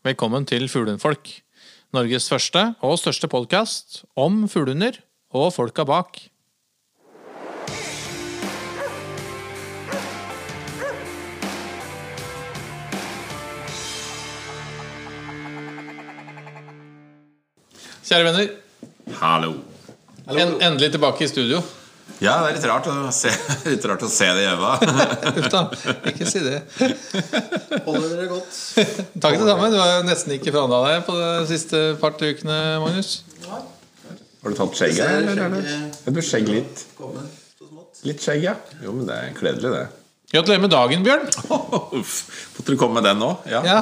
Velkommen til Fuglefolk, Norges første og største podcast om fuglehunder og folka bak. Kjære venner, Hallo. endelig tilbake i studio. Ja, det litt rart å se, det i øva. Uff da, ikke si det. Holder dere godt? Takk det samme, du har jo nesten ikke forandret deg på de siste par ukene, Magnus. Nei. Har du tatt skjegget? Eller? Du skjegg litt. Litt skjegg, ja. Jo, men det kledelig det. Gratulerer med dagen, Bjørn. Måtte du komme med den nå? Ja. Ja,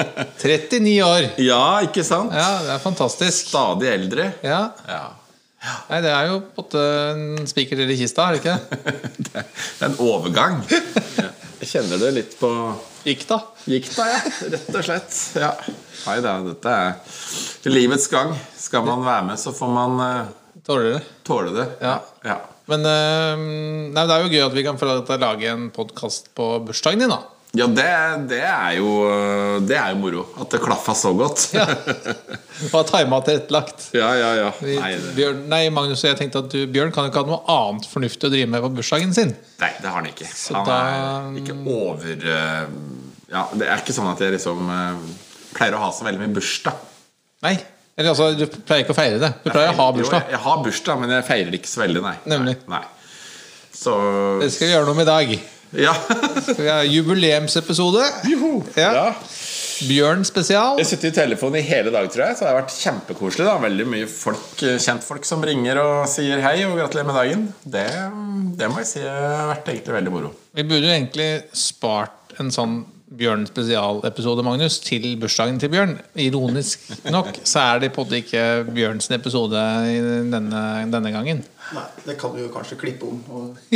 39 år. Ja, ikke sant? Ja, det er fantastisk. Stadig eldre. Ja. Ja. Nei, det er jo på en måte en spiker til i kista, er det ikke? Det er en overgang. Jeg kjenner det litt på Gikta. Gikta, ja. Rett og slett. Ja. Nei da, dette er livets gang. Skal man være med, så får man Tåler det. tåle det. Ja. Ja. Men nei, det er jo gøy at vi kan få lage en podcast på bursdagen din da. Ja, det er jo moro. At det klaffet så godt. Ja. Og timet tilrettelagt. Ja. Nei, Magnus, jeg tenkte at Bjørn kan jo ikke ha noe annet fornuftig å drive med på bursdagen sin. Nei, det har han ikke. Så Han er ikke over Ja, det er ikke sånn at jeg liksom pleier å ha så veldig mye bursdag. Nei, eller altså, du pleier ikke å feire det. Du pleier å ha bursdag. Jo, jeg har bursdag, men jeg feirer det ikke så veldig, nei. Nemlig. Nei. Så Det skal vi gjøre noe med i dag. Ja. Skal vi ha jubileumsepisode? Ja. Bjørn spesial. Jeg har sittet i telefonen i hele dag, tror jeg. Så det har vært kjempekoselig da. Veldig mye kjentfolk som ringer og sier hei og gratulerer med dagen. Det må jeg si har vært egentlig veldig moro. Vi burde jo egentlig spart en sånn Bjørn spesialepisode, Magnus, til bursdagen til Bjørn. Ironisk nok så er det på en måte ikke Bjørns episode i denne gangen. Nei, det kan du jo kanskje klippe om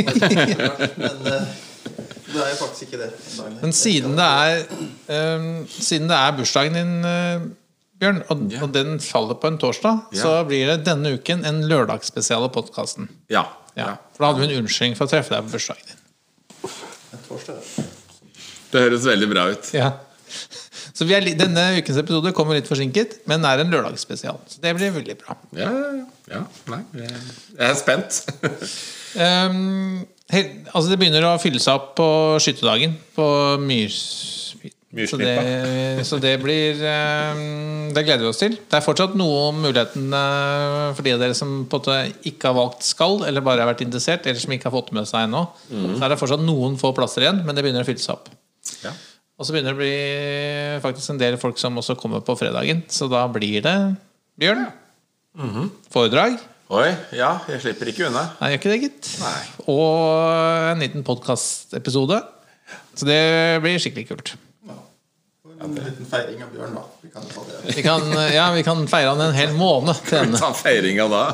men det er jo faktisk ikke det. Men siden det er bursdagen din, Bjørn, og den faller på en torsdag, så blir det denne uken en lørdagsspesial av podcasten. Ja. For da hadde vi en unnskyldning for å treffe deg på bursdagen din. En torsdag. Det høres veldig bra ut. Ja. Så denne ukens episode kommer litt forsinket, men er en lørdagsspesial. Så det blir veldig bra. Ja. Nei, jeg er spent. Altså det begynner å fylle seg opp på skyttedagen på Myrsnippa. Så det blir det gleder vi oss til. Det er fortsatt noe om muligheten for de av dere som på en måte ikke har valgt skall, eller bare har vært interessert, eller som ikke har fått med seg ennå. Så er det fortsatt noen få plasser igjen, men det begynner å fylle seg opp. Ja. Og så begynner det å bli faktisk en del folk som også kommer på fredagen. Så da blir det Bjørn foredrag. Oi, ja, jeg slipper ikke unna. Nei, gjør ikke det, gitt. Nei. Og en liten podcast-episode. Så det blir skikkelig kult. En liten feiring av Bjørn da. Vi kan ta det. Vi kan feire han en hel måned til Kan vi henne. ta feiringa da?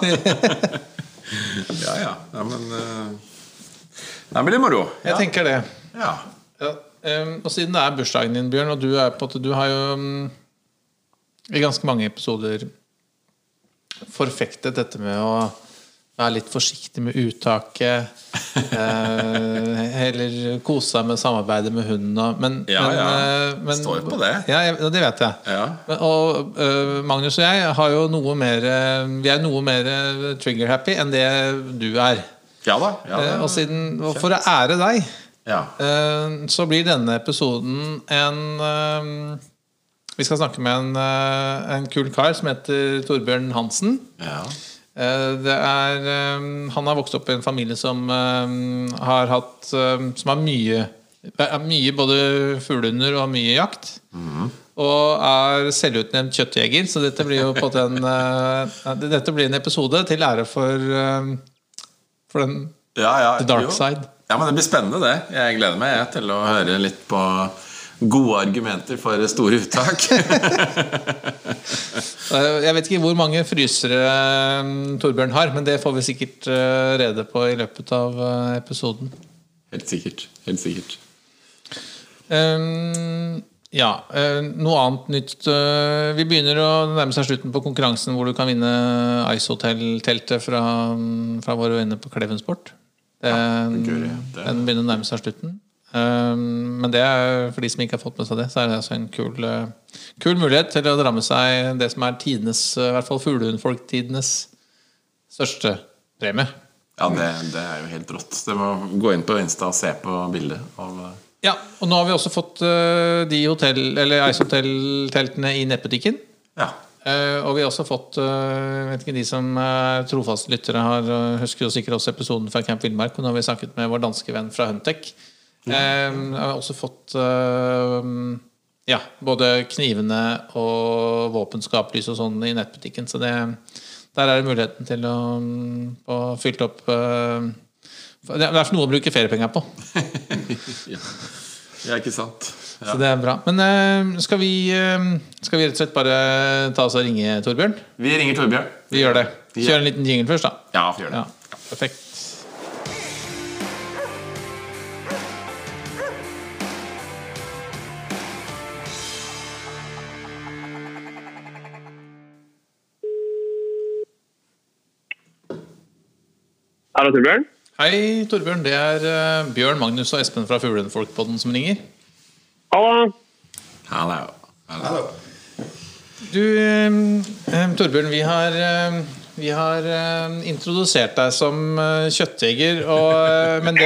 Ja, men det blir moro. Jeg tenker det. Ja. Og siden det er bursdagen din, Bjørn, og du har jo i ganske mange episoder forfektet dette med å være litt forsiktig med uttaket, heller kose seg med samarbeidet med hunden. Men står på det. Ja, det vet jeg. Ja. Og Magnus og jeg har jo vi er noe mer trigger-happy enn det du er. Ja da. Og for å ære deg, så blir denne episoden vi skal snakke med en kul kar som heter Torbjørn Hansen. Ja. Han har vokst opp i en familie som har hatt som har mye både fuglehunder og mye jakt, og er selvutnevnt kjøttjeger. Så dette blir jo på dette blir en episode til ære for den the dark side. Ja, men det blir spennende det. Jeg gleder meg til å høre litt på gode argumenter for store uttak. Jeg vet ikke hvor mange frysere Torbjørn har, men det får vi sikkert rede på i løpet av episoden. Helt sikkert. Noe annet nytt. Vi begynner å nærme seg slutten på konkurransen hvor du kan vinne Ice Hotel-teltet fra våre venner på Kleven Sport. Den begynner å nærme seg slutten. Men det for de som ikke har fått med seg det, så det altså en kul mulighet til å dra med seg det som tidenes, i hvert fall fuglehundfolk-tidenes største premie. Ja, det jo helt rått. Det må gå inn på Insta og se på bildet av... Ja, og nå har vi også fått de Ice Hotel-teltene i nettbutikken. Ja. Og vi har også fått, vet ikke, de som trofaste lyttere husker jo sikkert også episoden fra Camp Villmark, og nå har vi snakket med vår danske venn fra Huntec. Har også fått både knivene og våpenskaplys og sånn i nettbutikken, så der det muligheten til å fylle opp det for noe å bruke feriepenger på. Ja, ikke sant. Ja. Så det bra. Men skal vi rett og slett bare ta oss og ringe Torbjørn? Vi ringer Torbjørn. Vi gjør det. Kjør en liten jingle først da. Ja, vi gjør det. Ja, perfekt. Hallo, Torbjørn. Hei, Torbjørn. Det Bjørn, Magnus og Espen fra Fuglehundfolk-podden som ringer. Hallo. Hallo. Du, Torbjørn, vi har introdusert deg som kjøttjeger, men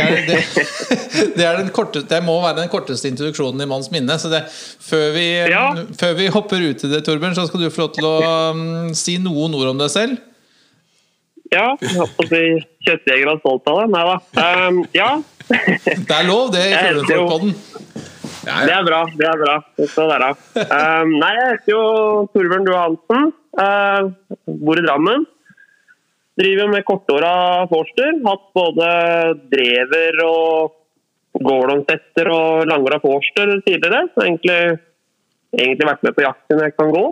det må være den korteste introduksjonen i manns minne. Så før vi hopper ut i det, Torbjørn, så skal du få lov til å si noen ord om deg selv. Ja, jeg håper å si kjøttjeger og stolt av det. Neida. Ja. Det lov, det i Fuglehundfolk-podden. Det bra. Det skal være. Nei, jeg heter jo Torbjørn Due Hansen. Bor i Drammen. Driver med kortåra forster. Hatt både drever og gårdonsetter og langåra forster tidligere. Så egentlig vært med på jakt siden jeg kan gå.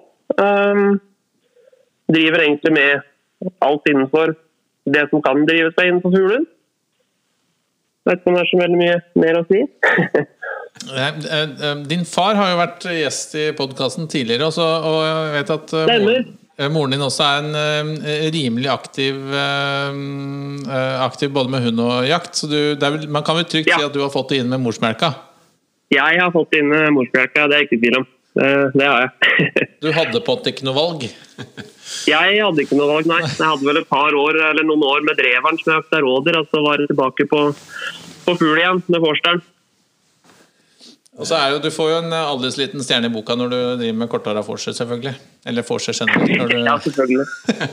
Driver egentlig med alt innenfor det som kan drives seg innenfor fuglen. Vet ikke om det så veldig mye mer å si. Din far har jo vært gjest i podcasten tidligere også, og jeg vet at moren din også en rimelig aktiv både med hund og jakt, så man kan vel trygt si at du har fått det inn med morsmelka? Jeg har fått det inn med morsmelka, det ikke tvil om. Det har jeg. Du hadde på ikke noe valg? Jeg hadde ikke noe valg, nei. Jeg hadde vel et par år, eller noen år med dreveren som jeg jakta rådyr, og så var jeg tilbake på fugl igjen med forsteren. Og så du får jo en aldri liten stjerne i boka når du driver med kortåra forser, selvfølgelig. Eller forser generelt. Ja, selvfølgelig.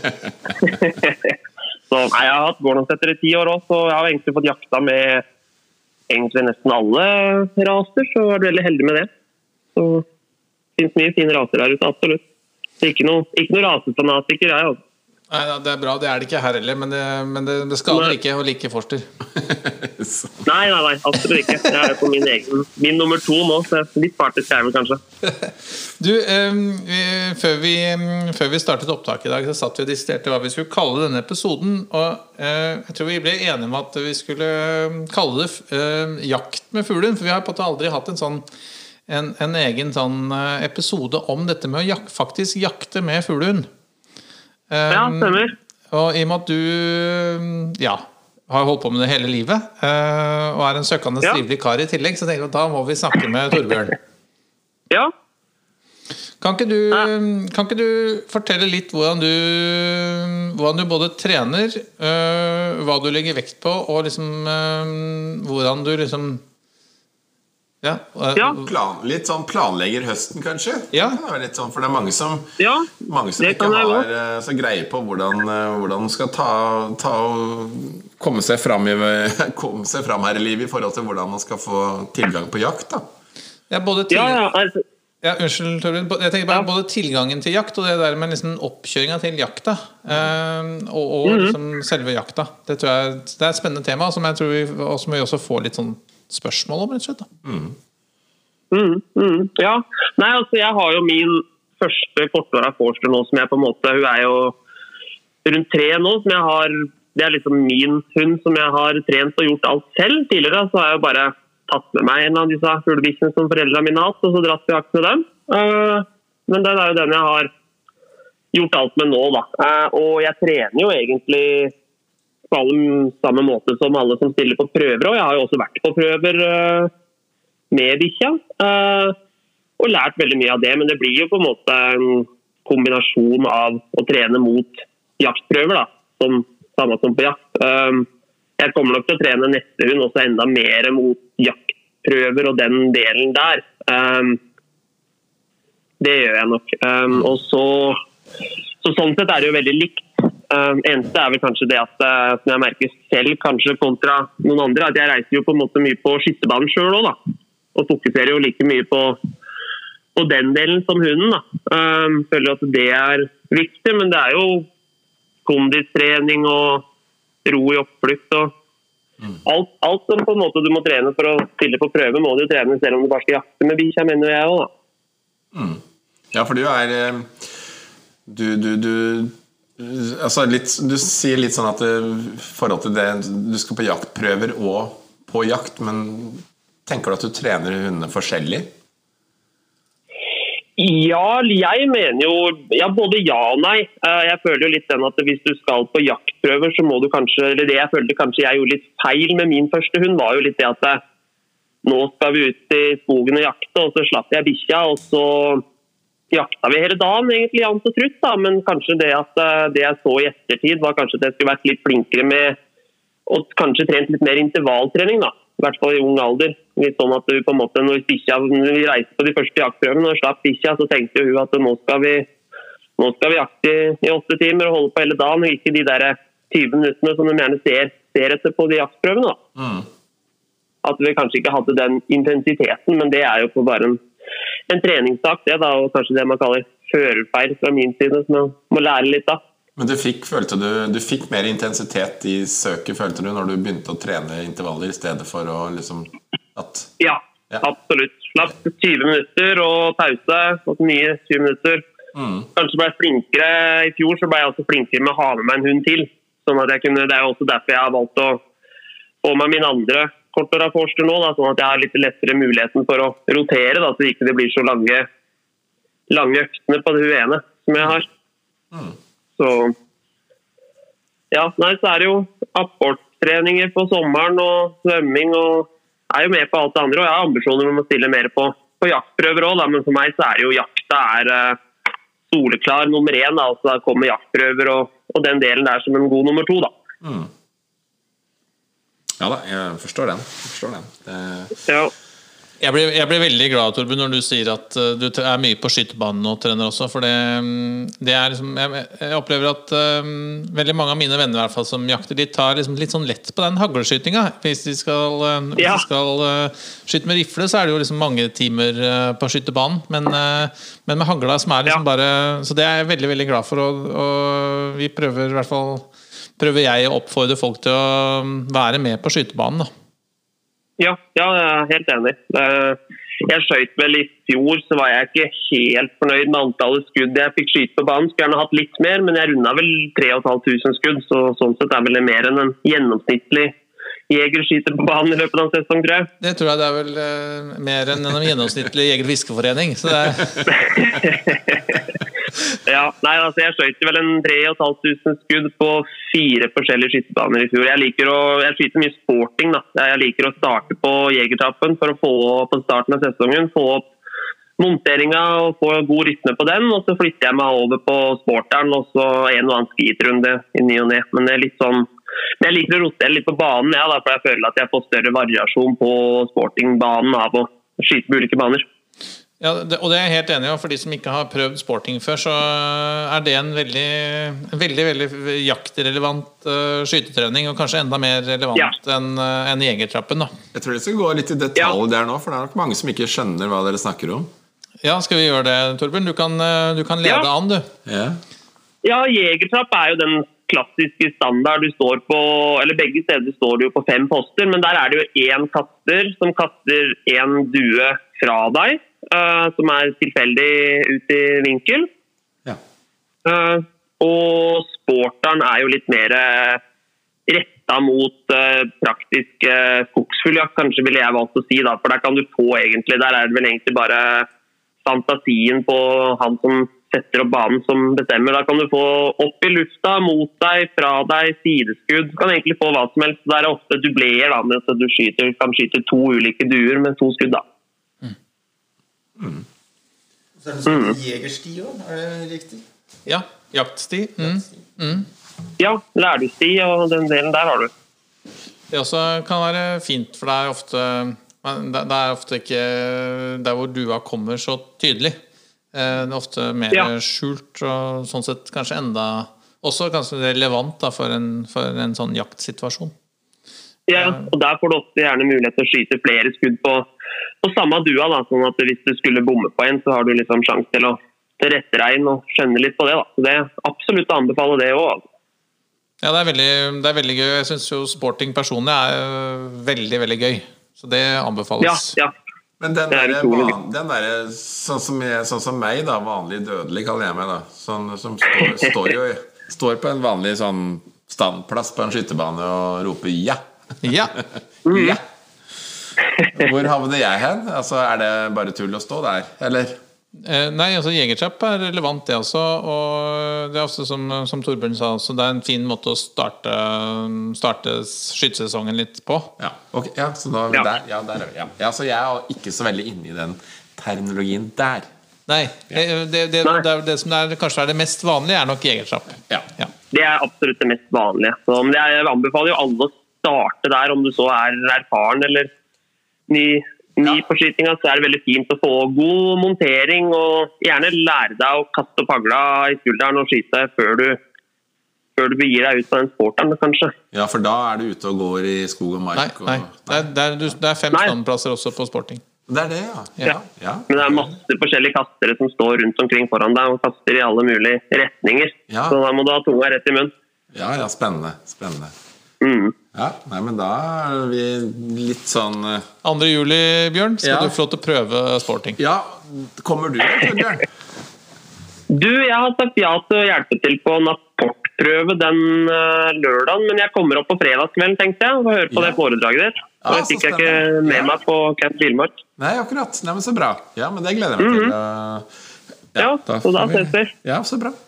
Så jeg har hatt gårdonsetter i 10 år også, og jeg har egentlig fått jakta med nesten alle raser, så jeg veldig heldig med det. Så det finnes mye fine raser der ute, absolutt. Ikke noe rasefanatiker, jeg altså. Nei, det bra, det det ikke her heller, men det skader ikke å like forster. Nei, absolutt ikke. Jeg på min nummer 2 nå, så litt partisk vel kanskje. Du, før vi startet opptak i dag, så satt vi og diskuterte hva vi skulle kalle denne episoden, og jeg tror vi ble enige om at vi skulle kalle det jakt med fuglen, for vi har på en måte aldri hatt en egen sånn episode om dette med å faktisk jakte med fuglehund. Ja, stemmer. Og i og med at du har holdt på med det hele livet og en søkende trivelig kar i tillegg, så tenker jeg at da må vi snakke med Torbjørn. Ja. Kan ikke du fortelle litt hvordan du både trener, hva du legger vekt på, og liksom hvordan du liksom litt sånn planlegger høsten kanskje. Ja. Det litt sånn, for det mange som ikke har så greie på hvordan de skal ta og komme seg fram her i livet i forhold til hvordan man skal få tilgang på jakt da. Unnskyld, Torbjørn. Jeg tenker bare både tilgangen til jakt og det der med liksom oppkjøringen til jakta og liksom selve jakta. Det tror jeg det et spennende tema som jeg tror vi også får litt sånn spørsmål om, rett og slett da. Ja. Nei, altså jeg har jo min første kortåra forster nå, som jeg på en måte, hun jo rundt 3 nå, som jeg har, det liksom min hund som jeg har trent og gjort alt selv. Tidligere så har jeg jo bare tatt med meg en av disse fuglebikkjene som foreldrene mine har hatt, og så dratt på jakt med dem. Men det jo den jeg har gjort alt med nå da. Og jeg trener jo egentlig på samme måte som alle som stiller på prøver, og jeg har jo også vært på prøver med bikkja. Og lært veldig mye av det, men det blir jo på en måte en kombinasjon av å trene mot jaktprøver, da, samme som på jakt. Jeg kommer nok til å trene neste hund også enda mer mot jaktprøver og den delen der. Det gjør jeg nok. Og så sånn sett er det jo veldig likt. Eneste er vel kanskje det at som jeg merker selv kanskje kontra noen andre, at jeg reiser jo på en måte mye på skyttebanen selv også, da. Og fokuserer jo like mye på den delen som hunden, da. Føler at det er viktig, men det er jo kondistrening og ro i oppflykt og alt som på en måte du må trene for å stille på prøve, må du trene selv om du bare skal jakte med bikkja, mener jeg også, da. Ja, for du er altså du sier litt sånn at forhold til det du skal på jaktprøver og på jakt, men tenker du at du trener hundene forskjellig? Ja, jeg mener jo både ja og nei. Jeg føler jo litt den at hvis du skal på jaktprøver, så må du kanskje, eller det jeg følte kanskje jeg gjorde litt feil med min første hund, var jo litt det at nå skal vi ut i skogen og jakte, og så slapp jeg bikkja, og så jakta vi hele dagen egentlig jevnt og trutt, da. Men kanskje det at det jeg så i ettertid var kanskje at jeg skulle vært litt flinkere med og kanskje trent litt mer intervalltrening, da. I hvert fall i ung alder. Litt sånn at du på en måte, når vi reiste på de første jaktprøvene og slapp bikkja, så tenkte hun at nå skal vi jakte i 8 timer og holde på hele dagen, og ikke de der 20 minuttene som de gjerne ser etter på de jaktprøvene, da. At vi kanskje ikke hadde den intensiteten, men det er jo på bare en treningssak, det da, og kanskje det man kaller førerfeil fra min side, som jeg må lære litt av. Men følte du fikk mer intensitet i søket, følte du, når du begynte å trene intervaller i stedet for å liksom Ja, absolutt. Slapp 20 minutter og pause, og mye 20 minutter. Kanskje ble jeg flinkere, i fjor så ble jeg også flinkere med å ha med meg en hund til, sånn at det er jo også derfor jeg har valgt å få meg min andre kortåraforster nå, da, sånn at jeg har litt lettere muligheten for å rotere, da, så ikke det blir så lange øktene på det ene som jeg har. Så ja, så er det jo apporttreninger på sommeren og svømming, og er jo med på alt det andre, og jeg har ambisjoner om å stille mer på jaktprøver også, da, men for meg så er jo jakta soleklar nummer 1, da, altså da kommer jaktprøver og den delen der som en god nummer 2, da. Ja da, jeg forstår den. Ja. Jeg blir veldig glad, Torbjørn, når du sier at du er mye på skyttebanen og trener også, for det er liksom, jeg opplever at veldig mange av mine venner i hvert fall som jakter, de tar liksom litt sånn lett på den hagleskytinga. Hvis de skal skyte med rifle, så er det jo liksom mange timer på skyttebanen, men med hagla som er liksom bare, så det er jeg veldig, veldig glad for, og vi prøver i hvert fall, jeg å oppfordre folk til å være med på skytebanen, da. Ja, jeg er helt enig. Jeg skjøt vel i fjor, så var jeg ikke helt fornøyd med antallet skudd jeg fikk skyte på banen. Skulle gjerne hatt litt mer, men jeg rundet vel 3500 skudd, så sånn sett er vel det mer enn en gjennomsnittlig jegerskyter på banen i løpet av en sesong, tror jeg. Det tror jeg det er vel mer enn en gjennomsnittlig jeger-fiskeforening, så det Ja, altså jeg skjøt vel en 3500 skudd på 4 forskjellige skyttebaner i fjor. Jeg skyter mye sporting, da. Jeg liker å starte på jegertrappen for å få på starten av sesongen, få opp monteringa og få god rytme på den, og så flytter jeg meg over på sporteren, og så en og annen skitrunde i ny og ne. Men det er litt sånn, men jeg liker å rotere litt på banen, ja, da, for jeg føler at jeg får større variasjon på sportingbanen av å skyte på ulike baner. Ja, og det er jeg helt enig i, og for de som ikke har prøvd sporting før, så er det en veldig jaktrelevant skytetrening, og kanskje enda mer relevant enn jegertrappen, da. Jeg tror det skal gå litt i detalj der nå, for det er nok mange som ikke skjønner hva dere snakker om. Ja, skal vi gjøre det, Torbjørn? Du kan lede an, du. Ja, jegertrapp er jo den klassiske standard. Du står på, eller begge steder står du jo på 5 poster, men der er det jo en kaster som kaster en due fra deg, som er tilfeldig ut i vinkel. Og sporteren er jo litt mer rettet mot praktisk skogsfugljakt, kanskje ville jeg valgt å si, da, for der kan du få egentlig, der er det vel egentlig bare fantasien på han som setter opp banen som bestemmer. Da kan du få opp i lufta, mot deg, fra deg, sideskudd. Du kan egentlig få hva som helst. Det er ofte dubleer, da, så du kan skyte 2 ulike duer med 2 skudd, da. Så det sånn jegersti også, det riktig? Ja, jaktsti. Ja, lærdusti, og den delen der har du. Det også kan være fint, for det er ofte ikke der hvor dua kommer så tydelig. Det ofte mer skjult, og sånn sett kanskje også kanskje relevant da, for en sånn jaktsituasjon. Ja, og der får du også gjerne mulighet til å skyte flere skudd på samme dua, da, sånn at hvis du skulle bomme på en, så har du liksom sjanse til å tilretteregne og skjønne litt på det. Da. Så det absolutt å anbefale det også. Ja, det er veldig gøy. Jeg synes jo sporting personlig veldig, veldig gøy. Så det anbefales. Ja. Men den der sånn som meg da, vanlig dødelig kaller jeg meg da, sånn, som står på en vanlig sånn standplass på en skyttebane og roper ja. Ja. Ja. Hvor havner jeg hen? Altså, det bare tull å stå der, eller? Nei, altså jegertrapp relevant det også, og det også som Torbjørn sa også, det en fin måte å starte skytesesongen litt på. Ja, okay, ja, så da der, ja, så jeg ikke så veldig inne i den terminologien der. Nei, det som kanskje det mest vanlige nok jegertrapp. Ja. Det absolutt det mest vanlige. Så jeg anbefaler jo alle å starte der, om du så erfaren eller ny på skytinga, så det veldig fint å få god montering, og gjerne lære deg å kaste opp hagla i skulderen og skyte før du begir deg ut på den sporten, kanskje. Ja, for da du ute og går i skog og mark. Nei. Det 5 standplasser også på sporting. Det det, ja. Men det masse forskjellige kastere som står rundt omkring foran deg og kaster i alle mulige retninger. Ja. Så da må du ha tunga rett i munnen. Ja, spennende. Ja, nei, men da vi litt sånn 2. juli, Bjørn, skal du få lov til å prøve sporting. Ja, kommer du da, Bjørn? Jeg har sagt ja til å hjelpe til på rapportprøve den lørdagen, men jeg kommer opp på fredagskvelden, tenkte jeg, og hører på det foredraget der. Og det fikk jeg ikke med meg på Camp Villmark. Nei, akkurat. Nei, men så bra. Ja, men det gleder jeg meg til. Ja, så da ses vi. Ja, så bra.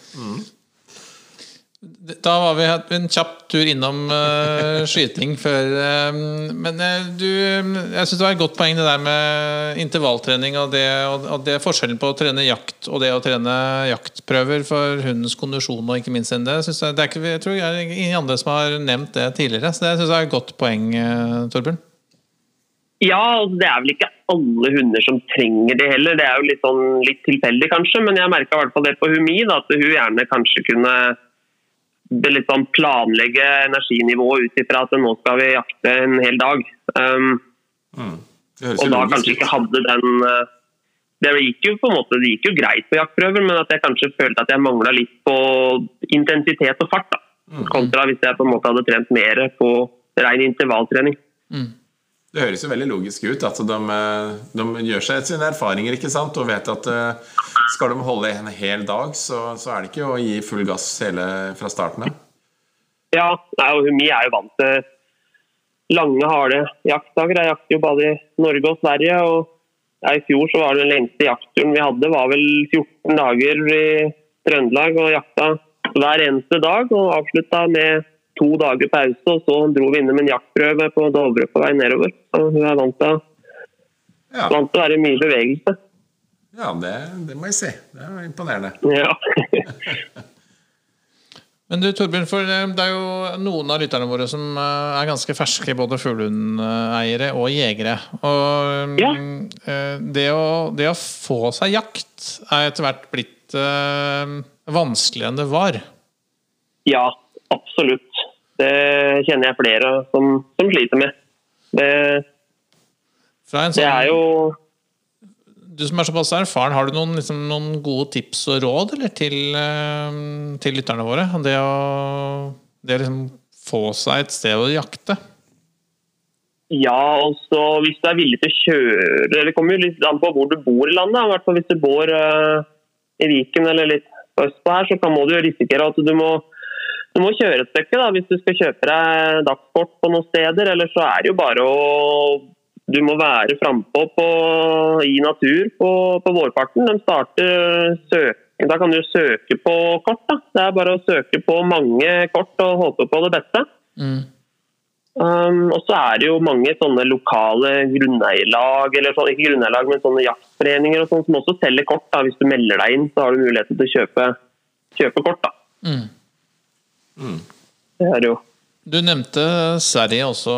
Da var vi en kjapp tur innom skyting før, men jeg synes det var et godt poeng det der med intervalltrening og det forskjellen på å trene jakt og det å trene jaktprøver for hundens kondisjon og ikke minst enn det, jeg tror det ingen andre som har nevnt det tidligere, så det synes jeg er et godt poeng, Torbjørn. Ja, det vel ikke alle hunder som trenger det heller, det jo litt tilfeldig kanskje, men jeg merket i hvert fall det på Humi, da, at hun gjerne kanskje kunne litt sånn planlegge energinivået ut ifra at nå skal vi jakte en hel dag. Og da kanskje ikke hadde den det gikk jo greit på jaktprøver, men at jeg kanskje følte at jeg manglet litt på intensitet og fart da. Kontra hvis jeg på en måte hadde trent mer på ren intervalltrening. Det høres jo veldig logisk ut at de gjør seg sine erfaringer, ikke sant? Og vet at skal de holde en hel dag, så det ikke å gi full gass fra starten av. Ja, og Humi jo vant til lange, harde jaktdager. Jeg jakter jo både i Norge og Sverige, og i fjor så var det den lengste jaktturen vi hadde, var vel 14 dager i Trøndelag og jakta hver eneste dag, og avsluttet med 2 dager pause, og så dro vi innom en jaktprøve på Dovre på vei nedover. Så hun vant til å være mye bevegelse. Ja, det må jeg si. Det imponerende. Ja. Men du, Torbjørn, for det jo noen av lytterne våre som ganske ferske, både fuglehundeiere og jegere. Og det å få seg jakt etter hvert blitt vanskeligere enn det var. Ja, absolutt. Det kjenner jeg flere som sliter med. Det jo... Du som såpass erfaren, har du noen gode tips og råd eller, til lytterne våre? Det å liksom få seg et sted å jakte? Ja, altså hvis du villig til å kjøre, det kommer jo litt an på hvor du bor i landet. I hvert fall hvis du bor i Viken eller litt østpå her, så må du risikere at du må kjøre et stykke da, hvis du skal kjøpe deg dagskort på noen steder, eller så det jo bare du må være frempå i natur på vårparten. De starter søking, da kan du søke på kort da. Det bare å søke på mange kort og håpe på det beste. Og så det jo mange sånne lokale grunneierlag, eller sånn, ikke grunneierlag, men sånne jaktforeninger og sånn, som også selger kort. Da. Hvis du melder deg inn, så har du mulighet til å kjøpe kort. Da. Det det jo. Du nevnte Sverige også.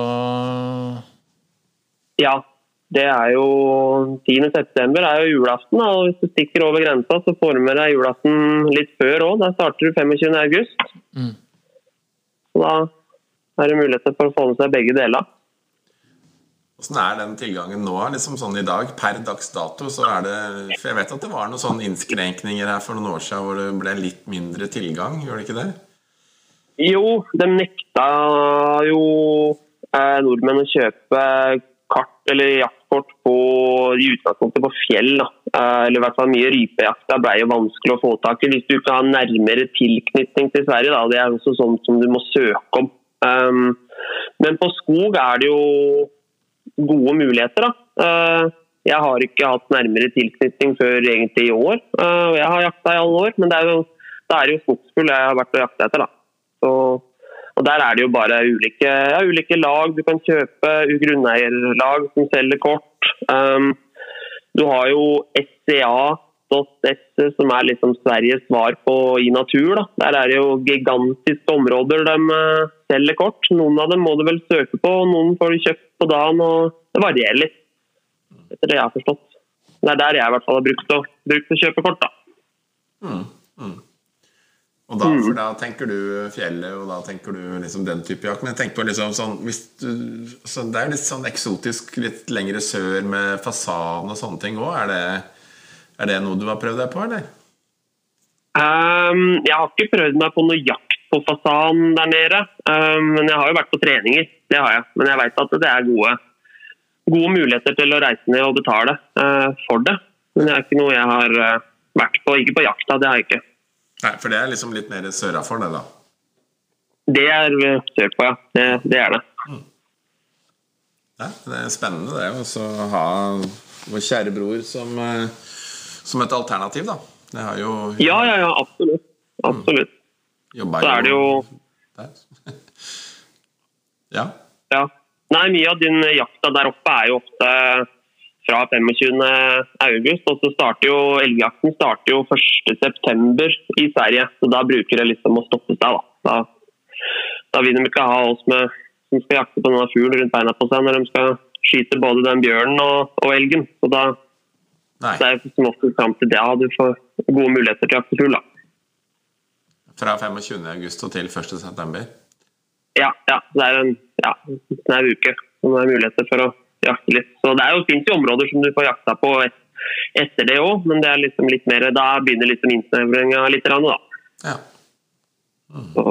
Ja, det jo 10. september jo julaften, da, og hvis du stikker over grensa, så får du med deg julaften litt før også. Da starter du 25. august. Så da det muligheter for å få med seg begge deler. Hvordan den tilgangen nå? Liksom sånn i dag, per dags dato, så det... For jeg vet at det var noen sånne innskrenkninger her for noen år siden, hvor det ble litt mindre tilgang, gjør det ikke det? Jo, de nekta jo nordmenn å kjøpe kart eller jaktkort i utgangspunktet på fjell. Da. Eller i hvert fall mye rypejakt. Det ble jo vanskelig å få tak i hvis du ikke har nærmere tilknytning til Sverige. Da. Det også sånn som du må søke om. Men på skog det jo gode muligheter. Da. Jeg har ikke hatt nærmere tilknytning før egentlig i år. Jeg har jakta i alle år, men det jo skogsfugl jeg har vært å jakte etter. Da. Og der det jo bare ulike lag du kan kjøpe, grunneierlag som selger kort. Du har jo SCA.se som liksom Sveriges svar på i natur. Da. Der det jo gigantiske områder de selger kort. Noen av dem må du vel søke på, noen får du kjøpt på dagen, og det varierer litt. Etter det jeg har forstått. Det der jeg i hvert fall har brukt å kjøpe kort. Da. Og da, for da tenker du fjellet, og da tenker du liksom den type jakt. Men jeg tenker på liksom sånn, så det jo litt sånn eksotisk, litt lengre sør med fasan og sånne ting også. Det noe du har prøvd deg på, eller? Jeg har ikke prøvd meg på noe jakt på fasan der nede. Men jeg har jo vært på treninger, det har jeg. Men jeg vet at det gode muligheter til å reise ned og betale for det. Men det ikke noe jeg har vært på, ikke på jakta, det har jeg ikke. Nei, for det liksom litt mer sørafor det da? Det sør på, ja. Det det. Ja, det spennende det også å ha vår kjære bror som et alternativ da. Det har jo... Ja, absolutt. Absolutt. Jobber så det jo... Ja. Ja. Nei, mye av din jakta der oppe jo ofte... fra 25. august, og så elgjakten starter jo 1. september i Sverige, så da bruker det liksom å stoppe seg. Da vil de ikke ha oss som skal jakte på noen fugl rundt beina på seg når de skal skyte både den bjørnen og elgen. Så da det som ofte frem til det, du får gode muligheter til å jakte fugl. Fra 25. august og til 1. september? Ja, det en uke som muligheter for å jakte litt. Så det finnes jo områder som du får jakta på etter det også, men det liksom litt mer, da begynner liksom innsnevringen litt rann, da. Ja. Så,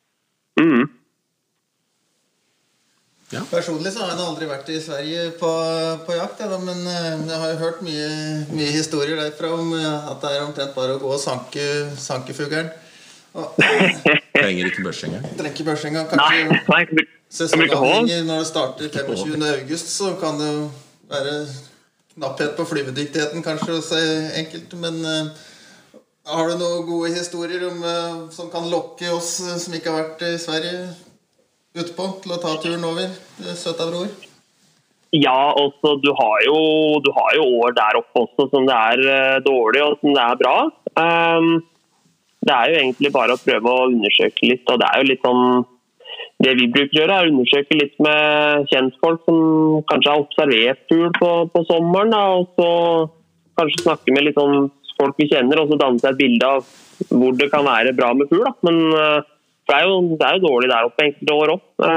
Ja. Personlig så har jeg aldri vært i Sverige på jakt, men jeg har jo hørt mye historier derfra om at det omtrent bare å gå og sanke fuglen. Trenger ikke børsing engang. Trenger ikke børsing engang, kanskje. Nei, sesongavhengig når det starter 25. august, så kan det jo være knapphet på flyvedyktigheten, kanskje, å si enkelt. Men har du noen gode historier som kan lokke oss som ikke har vært i Sverige utpå, til å ta turen over, søta bror? Ja, også, du har jo år der oppe også som det dårlig og som det bra. Det jo egentlig bare å prøve å undersøke litt, og det jo litt sånn det vi bruker å gjøre å undersøke litt med kjentfolk som kanskje har observert fugl på sommeren, da, og så kanskje snakke med litt sånn folk vi kjenner, og så danne seg et bilde av hvor det kan være bra med fugl. Men det jo dårlig der oppe enkelte år også.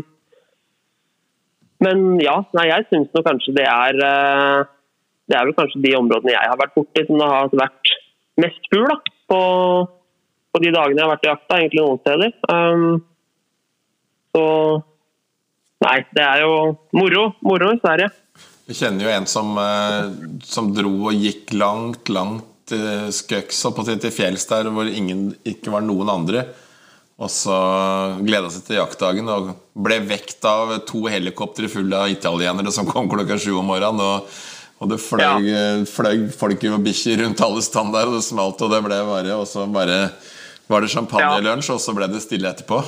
Men ja, jeg synes nå kanskje det vel kanskje de områdene jeg har vært borte i som det har vært mest fugl da, på de dagene jeg har vært i jakta, egentlig noen steder. Så nei, det jo moro i Sverige. Vi kjenner jo en som dro og gikk langt skøks opp til fjells der hvor ikke var noen andre, og så gledet seg til jaktdagen og ble vekt av 2 helikoptre fulle av italienere som kom klokka 7 om morgenen, og det fløy folk og bikkjer rundt alle stand der, og det smalt, og det ble bare, og så bare Var det champagne-lunsj, og så ble det stille etterpå?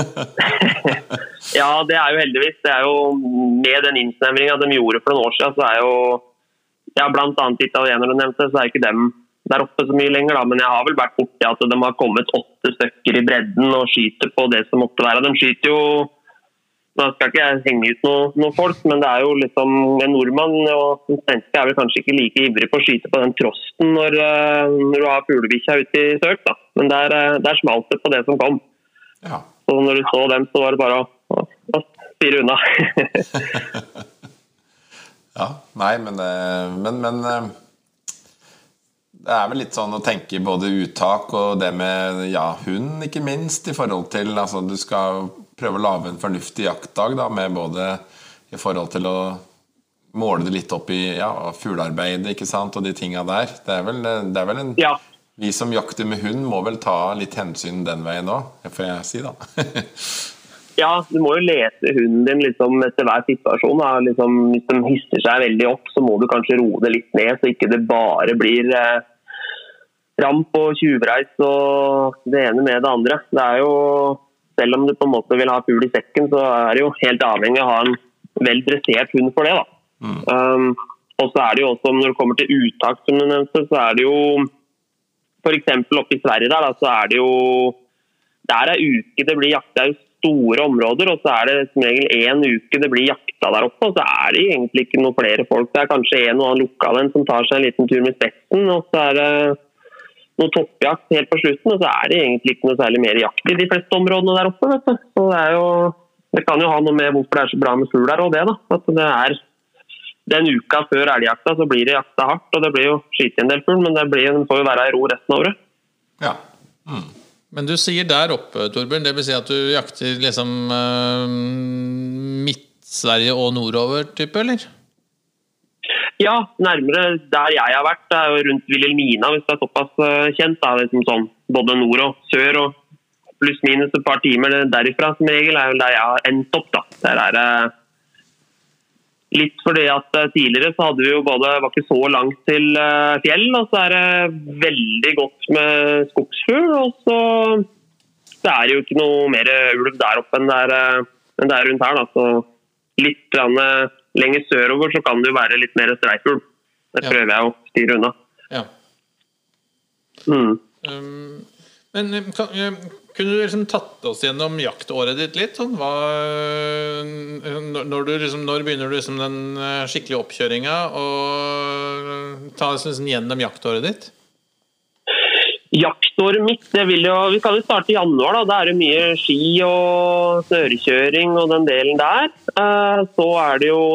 Ja, det jo heldigvis. Det jo med den innsnevringen de gjorde for noen år siden, så jo blant annet italienere du nevnte, så ikke dem der oppe så mye lenger, da. Men jeg har vel vært borti at de har kommet 8 stykker i bredden og skyter på det som måtte være. De skyter jo, da skal ikke jeg henge ut noen folk, men det jo liksom en nordmann, og den svenske vel kanskje ikke like ivrig på å skyte på den trosten når du har fuglebikkja ute i søk, da. Men der smalt det på det som kom. Ja. Så når du så dem, så var det bare å styre unna. Ja, nei, men det vel litt sånn å tenke både uttak og det med, hund ikke minst, i forhold til, altså du skal prøve å lage en fornuftig jaktdag da, med både i forhold til å måle det litt opp i fuglearbeidet, ikke sant, og de tingene der. Det vel en... Ja. Vi som jakter med hund må vel ta litt hensyn den veien også, får jeg si da. Ja, du må jo lese hunden din liksom, etter hver situasjon. Da. Liksom, hvis de hisser seg veldig opp, så må du kanskje roe det litt ned, så ikke det bare blir ramp og tjuvreis og det ene med det andre. Det jo, selv om du på en måte vil ha fugl i sekken, så det jo helt avhengig av å ha en vel dressert hund for det. Da. Og så det jo også, når det kommer til uttak, som du nevnte, så det jo, for eksempel oppe i Sverige der, da, så det jo, der uke det blir jaktet store områder, og så det som regel 1 uke det blir jakta der oppe, og så det egentlig ikke noen flere folk. Det kanskje en og annen lokal som tar seg en liten tur med spetsen, og så det noe toppjakt helt på slutten, og så det egentlig ikke noe særlig mer jakt i de fleste områdene der oppe, vet du. Så det kan jo ha noe med hvorfor det så bra med fugl der, og det da. At det den uka før elgjakta, så blir det jakta hardt, og det blir jo skyt i en del fugl, men det får jo være i ro resten av året. Ja. Men du sier der oppe, Torbjørn, det vil si at du jakter liksom Midt-Sverige og nordover, type, eller? Ja, nærmere der jeg har vært, det jo rundt Vilhelmina, hvis det såpass kjent, da, liksom sånn, både nord og sør, og pluss minus et par timer derifra, som regel, vel der jeg har endt opp, da. Der det litt fordi at tidligere så hadde vi jo både, var ikke så langt til fjell, og så det veldig godt med skogsfugl, og så det jo ikke noe mer ulv der oppe enn det rundt her, da, så litt lenger sørover så kan det jo være litt mer streifugl. Det prøver jeg å styre unna. Ja. Men kunne du liksom tatt oss gjennom jaktåret ditt litt? Sånn? Når begynner du liksom den skikkelige oppkjøringen og ta oss liksom gjennom jaktåret ditt? Jaktåret mitt, vi kan jo starte i januar, da. Det jo mye ski og snørekjøring og den delen der. Så det jo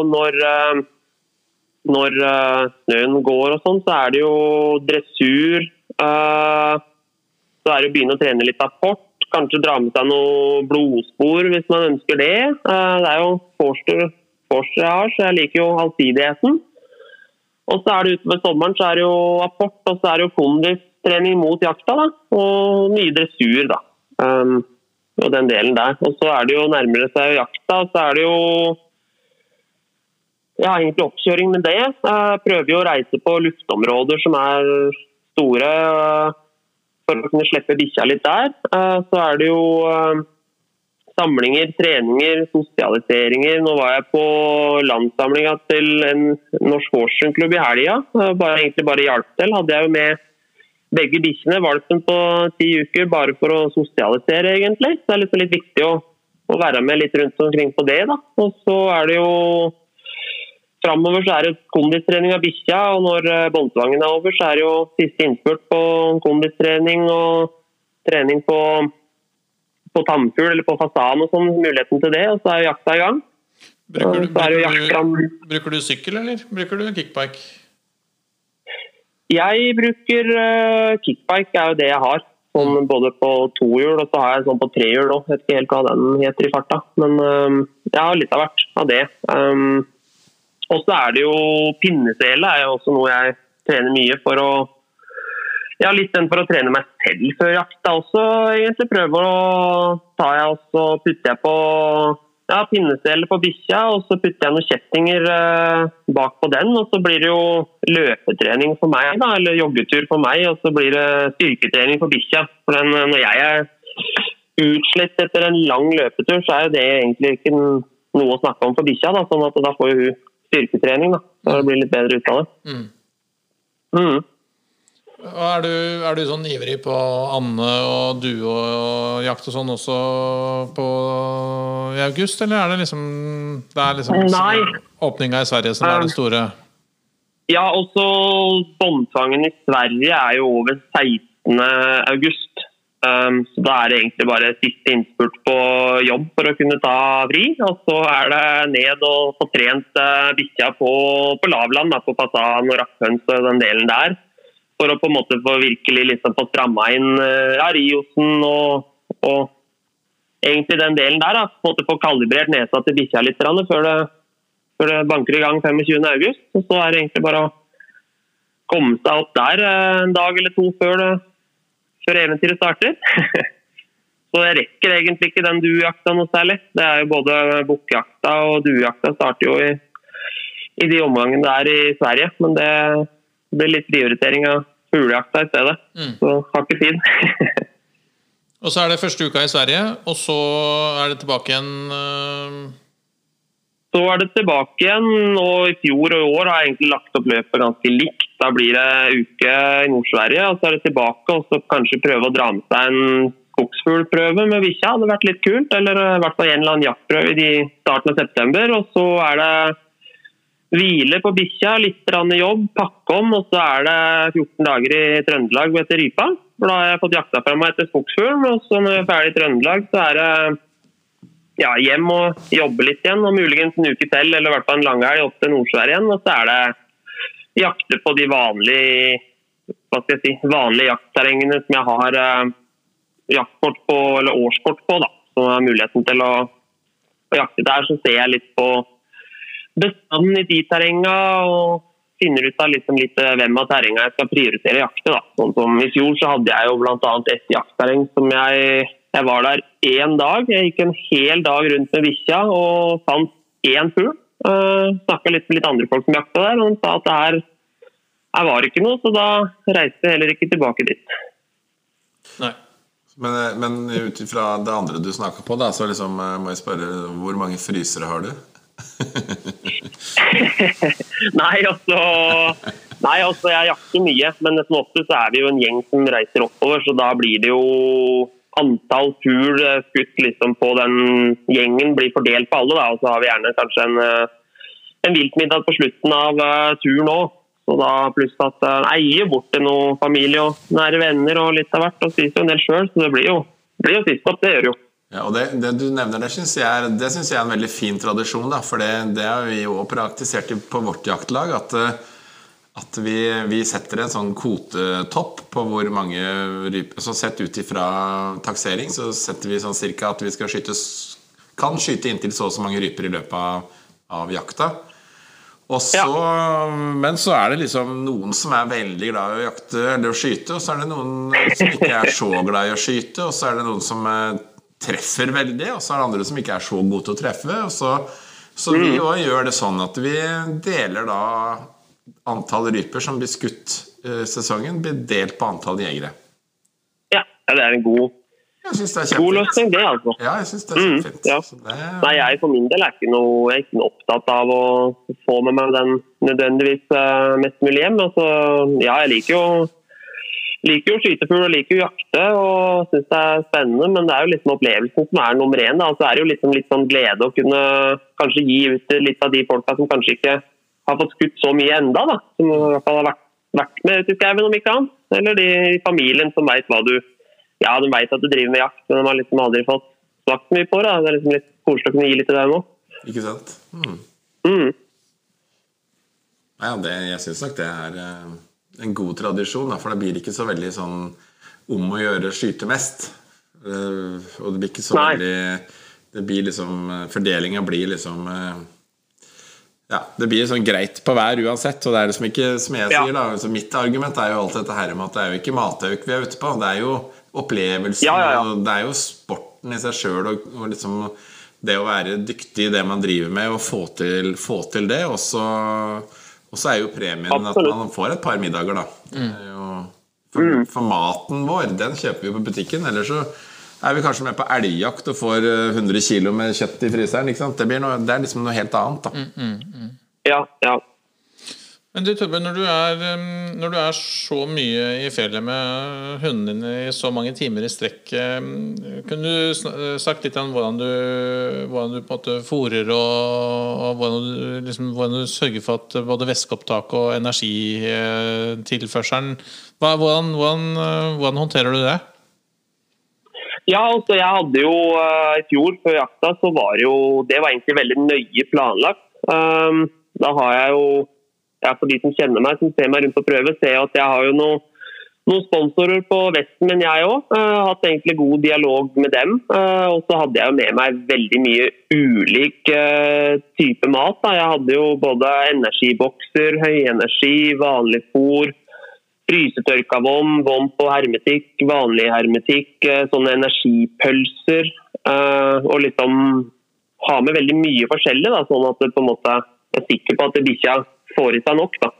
når snøen går og sånn, så det jo dressur. Så det å begynne å trene litt apport, kanskje dra med seg noe blodspor hvis man ønsker det. Det jo forster jeg har, så jeg liker jo allsidigheten. Og så det utover sommeren, så det jo apport, og så det jo kondistrening mot jakta, da, og mye dressur, da. Og den delen der. Og så det jo nærmere seg jakta, så det jo egentlig oppkjøring med det. Jeg prøver jo å reise på luftområder som store, for å kunne slippe bikkja litt der. Så det jo samlinger, treninger, sosialiseringer. Nå var jeg på landssamlinga til en norsk årsrundklubb i helga. Egentlig bare hjalp til. Hadde jeg jo med begge bikkjene, valpen på 10 uker, bare for å sosialisere egentlig. Så det litt viktig å være med litt rundt omkring på det, da. Og så det jo fremover så det kondistrening av bikkja, og når båndtvangen over, så det jo siste innspurt på kondistrening og trening på tannfugl eller på fasan og sånn, muligheten til det, og så jakta i gang. Bruker du sykkel, eller bruker du kickbike? Jeg bruker kickbike, jo det jeg har. Sånn både på 2 hjul, og så har jeg sånn på 3 hjul også. Jeg vet ikke helt hva den heter i farta, men jeg har litt av hvert av det. Og så det jo pinnesele, jo også noe jeg trener mye for å litt den for å trene meg selv før jakta også, egentlig. Prøver å putter jeg på pinnesele på bikkja, og så putter jeg noen kjettinger bak på den, og så blir det jo løpetrening for meg da, eller joggetur for meg, og så blir det styrketrening for bikkja. For når jeg er utslett etter en lang løpetur, så er det egentlig ikke noe å snakke om for bikkja, da, sånn at da får jo hun styrketrening da, så det blir litt bedre ut av det. Og er du sånn ivrig på Anne og du og jakt og sånn også i august, eller er det liksom åpninga i Sverige som er det store? Ja, også båndtvangen i Sverige er jo over 16. august, så da er det egentlig bare siste innspurt på jobb for å kunne ta fri, og så er det ned og få trent bikkja på lavland, på fasan og rakkhøns og den delen der, for å på en måte få virkelig liksom få stramma inn riosen og egentlig den delen der, på en måte få kalibrert nesa til bikkja litt før det banker i gang 25. august, og så er det egentlig bare å komme seg opp der en dag eller to før eventyret starter. Så jeg rekker egentlig ikke den duejakta noe særlig. Det er jo både bukkjakta og duejakta starter jo i de omgangene der i Sverige, men det blir litt prioritering av fuglejakta i stedet. Så har ikke tid. Og så er det første uka i Sverige, og så er det tilbake igjen? Så er det tilbake igjen, og i fjor og i år har jeg egentlig lagt opp løpet ganske likt. Da blir det uke i Nord-Sverige, og så er det tilbake, og så kanskje prøve å dra med seg en skogsfuglprøve med bikkja. Det hadde vært litt kult, eller i hvert fall en eller annen jaktprøve i starten av september, og så er det hvile på bikkja, litt jobb, pakke om, og så er det 14 dager i Trøndelag etter Rypa. For da har jeg fått jakta fra meg etter skogsfuglen, og så når jeg er ferdig i Trøndelag, så er det hjem og jobbe litt igjen, og muligens en uke til, eller i hvert fall en lang helg opp til Nord-Sverige igjen, og så er det jakte på de vanlige jaktterrengene som jeg har jaktkort på, eller årskort på, da, som har muligheten til å jakte der. Så ser jeg litt på bestanden i de terrenga, og finner ut av liksom litt hvem av terrenga jeg skal prioritere jakte. Da. Sånn som i fjor så hadde jeg jo blant annet et jaktterreng som jeg var der en dag. Jeg gikk en hel dag rundt med bikkja og fant en fugl. Snakket litt med litt andre folk som jakta der, og de sa at det her var ikke noe, så da reiste jeg heller ikke tilbake dit. Nei. Men utifra det andre du snakket på da, så liksom, må jeg spørre, hvor mange frysere har du? Nei, altså jeg jakter mye, men som ofte så er vi jo en gjeng som reiser oppover, så da blir det jo antall fugl skutt liksom på den gjengen blir fordelt på alle da, og så har vi gjerne kanskje en viltmiddag på slutten av turen også. Så da pluss at jeg gir bort til noen familie og nære venner og litt av hvert, og spiser jo en del selv, så det blir jo sist opp, det gjør jo. Ja, og det du nevner, det synes jeg er en veldig fin tradisjon da, for det har vi jo praktisert på vårt jaktlag, at vi setter en sånn kvotetopp på hvor mange ryper, så sett ut ifra taksering, så setter vi sånn cirka at vi skal kan skyte inntil så mange ryper i løpet av jakta. Og så, men så er det liksom noen som er veldig glad i å jakte eller å skyte, og så er det noen som ikke er så glad i å skyte, og så er det noen som treffer veldig, og så er det andre som ikke er så gode til å treffe, og så vi jo gjør det sånn at vi deler da antall ryper som blir skutt sesongen, blir delt på antall jegere. Ja, det er en god løsning, det altså. Ja, jeg synes det er kjempefint. Ja. Nei, jeg for min del er ikke noe opptatt av å få med meg den nødvendigvis mest mulig hjem. Altså, ja, jeg liker jo skytefugl og liker jo jakte og synes det er spennende, men det er jo liksom opplevelsen som er nummer 1 da. Altså er det jo liksom litt sånn glede å kunne kanskje gi ut litt av de folka som kanskje ikke har fått skutt så mye enda da, som i hvert fall har vært med ut i skauen om ikke annet, eller de i familien som vet hva de vet at du driver med jakt, men de har liksom aldri fått slakt mye på det. Det er liksom litt koselig å kunne gi litt til det nå. Ikke sant? Ja, jeg synes nok det er en god tradisjon, da, for det blir ikke så veldig sånn om å gjøre skyte mest. Og det blir ikke så veldig, det blir liksom, fordelingen blir liksom, ja, det blir sånn greit på hver uansett, og det er liksom ikke, som jeg sier da, så mitt argument er jo alt dette her med at det er jo ikke matauk vi er ute på, det er jo opplevelsen, og det er jo sporten i seg selv, og liksom det å være dyktig i det man driver med og få til det, og så jo premien at man får et par middager da. For maten vår, den kjøper vi på butikken, eller så vi kanskje med på elgjakt og får 100 kilo med kjøtt i fryseren, ikke sant? Det liksom noe helt annet da. Ja. Men du, Torbjørn, når du så mye i fjellet med hundene dine i så mange timer i strekk, kunne du sagt litt om hvordan du på en måte fôrer og hvordan du sørger for at både væskeopptak og energitilførselen, hvordan håndterer du det? Ja, altså jeg hadde jo i fjor før jakta, så det var egentlig veldig nøye planlagt. Da har jeg jo, for de som kjenner meg, som ser meg rundt på prøve, ser jeg at jeg har jo noen sponsorer på Vesten, men jeg også. Hatt egentlig god dialog med dem. Og så hadde jeg jo med meg veldig mye ulik type mat. Da. Jeg hadde jo både energibokser, høyenergi, vanlig fôr, frysetørka vom på hermetikk, vanlig hermetikk, sånne energipølser, og liksom ha med veldig mye forskjellig, da, sånn at det på en måte er sikker på at bikkja får i seg nok, da.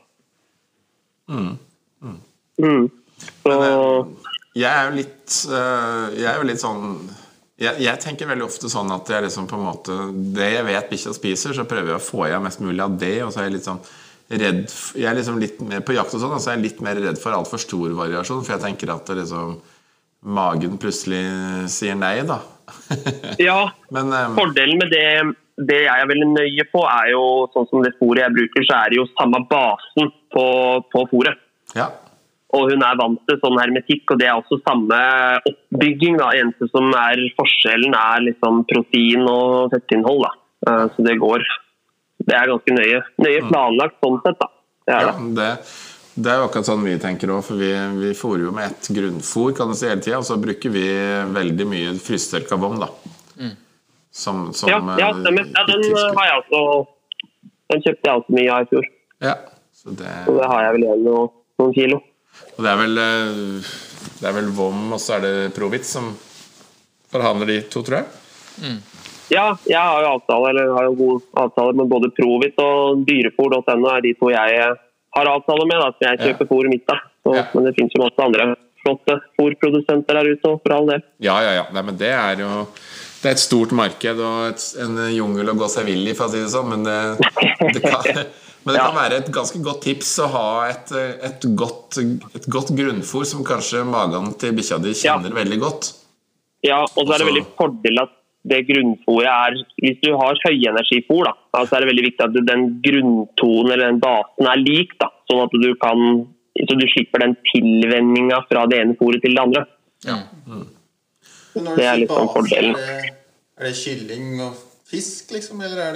Så... Jeg jo litt sånn jeg tenker veldig ofte sånn at jeg liksom på en måte det jeg vet bikkja spiser, så prøver jeg å få i mest mulig av det, og så jeg litt sånn redd, jeg liksom litt mer på jakt og sånn, så jeg litt mer redd for alt for stor variasjon, for jeg tenker at det liksom magen plutselig sier nei da. Ja, men, fordelen med det jeg er veldig nøye på jo sånn som det fôret jeg bruker, så det jo samme basen på fôret. Ja. Og hun vant til sånn hermetikk, og det også samme oppbygging da. Eneste som forskjellen liksom protein og fettinnhold da. Så det ganske nøye planlagt sånn sett da. Det jo akkurat sånn vi tenker også, for vi fôrer jo med et grunnfôr, kan du si, hele tiden, og så bruker vi veldig mye frysestørka vom da. Som stemmer. Ja, den har jeg også, den kjøpte jeg også mye av i fjor. Ja, så det har jeg vel igjen noen kilo. Og det vel vom, og så det Provitz som forhandler de to, tror jeg. Ja, jeg har jo gode avtaler med både Provit og dyrefôr.no de to jeg har avtaler med, da, så jeg kjøper fôret mitt da. Så, men det finnes jo masse andre flotte fôrprodusenter der ute, for all del. Ja. Nei, men det jo det et stort marked og en jungel å gå seg vill i, for å si det sånn, men det kan være et ganske godt tips å ha et godt grunnfôr som kanskje magen til bikkja di kjenner veldig godt. Ja, og så det veldig fordel at det grunnfôret hvis du har høyenergifôr da, så det veldig viktig at den grunntonen eller den basen lik da, sånn at så du slipper den tilvenningen fra det ene fôret til det andre. Ja. Det litt sånn fordelen. Det kylling og fisk liksom, eller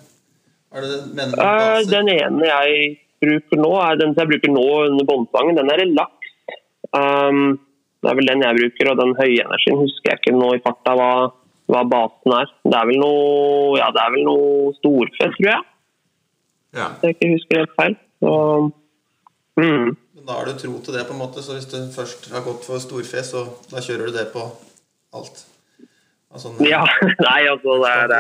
det den ene jeg bruker nå, den jeg bruker nå under båndtvangen, den laks. Det vel den jeg bruker, og den høyenergien husker jeg ikke nå i farta hva basen Det vel noe storfe, tror jeg. Ja. Jeg ikke husker helt feil. Så, Men da har du tro til det på en måte, så hvis du først har gått for storfe, så da kjører du det på alt. Altså, ja, nei, altså det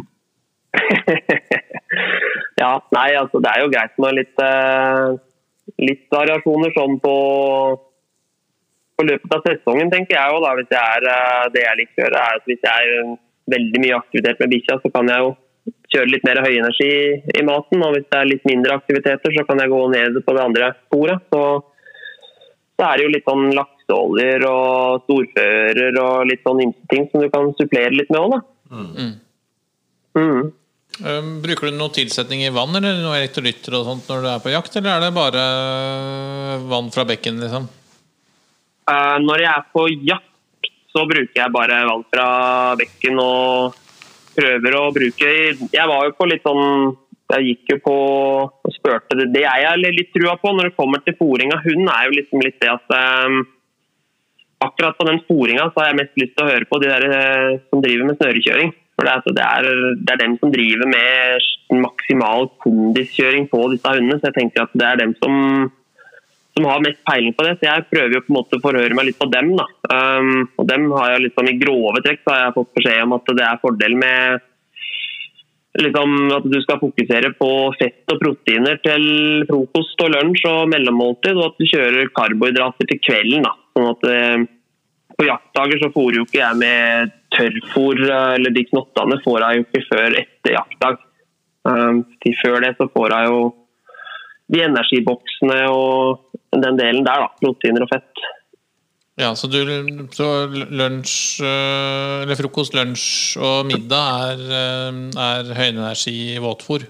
ja, nei, altså det jo greit med litt variasjoner sånn på løpet av sesongen, tenker jeg jo da, hvis det jeg liker å gjøre at hvis jeg veldig mye aktivitet med bikkja, så kan jeg jo kjøre litt mer høyenergi i maten, og hvis det litt mindre aktiviteter, så kan jeg gå ned på det andre sporet, så det jo litt sånn lakseoljer og storfører og litt sånn ymse ting som du kan supplere litt med også da. Bruker du noe tilsetning i vann eller noe elektrolytter og sånt når du på jakt, eller det bare vann fra bekken liksom? Når jeg på jakt så bruker jeg bare vann fra bekken og prøver å bruke jeg var jo på litt sånn jeg gikk jo på og spørte det jeg litt trua på når det kommer til fôring av hund jo liksom litt det at akkurat på den fôringa så har jeg mest lyst til å høre på de der som driver med snørekjøring for det dem som driver med maksimal kondiskjøring på disse hundene så jeg tenker at det dem som har mest peiling på det, så jeg prøver jo på en måte å forhøre meg litt på dem da. Og dem har jeg liksom i grove trekk, så har jeg fått beskjed om at det fordel med liksom at du skal fokusere på fett og proteiner til frokost og lunsj og mellommåltid, og at du kjører karbohydrater til kvelden da. Sånn at på jaktdager så får jo ikke jeg med tørrfôr, eller de knottene får jeg jo ikke før etter jaktdag. Til før det så får jeg jo de energiboksene og den delen der da, proteiner og fett. Ja, så lunsj, eller frokost, lunsj og middag er høyenergi våtfôr?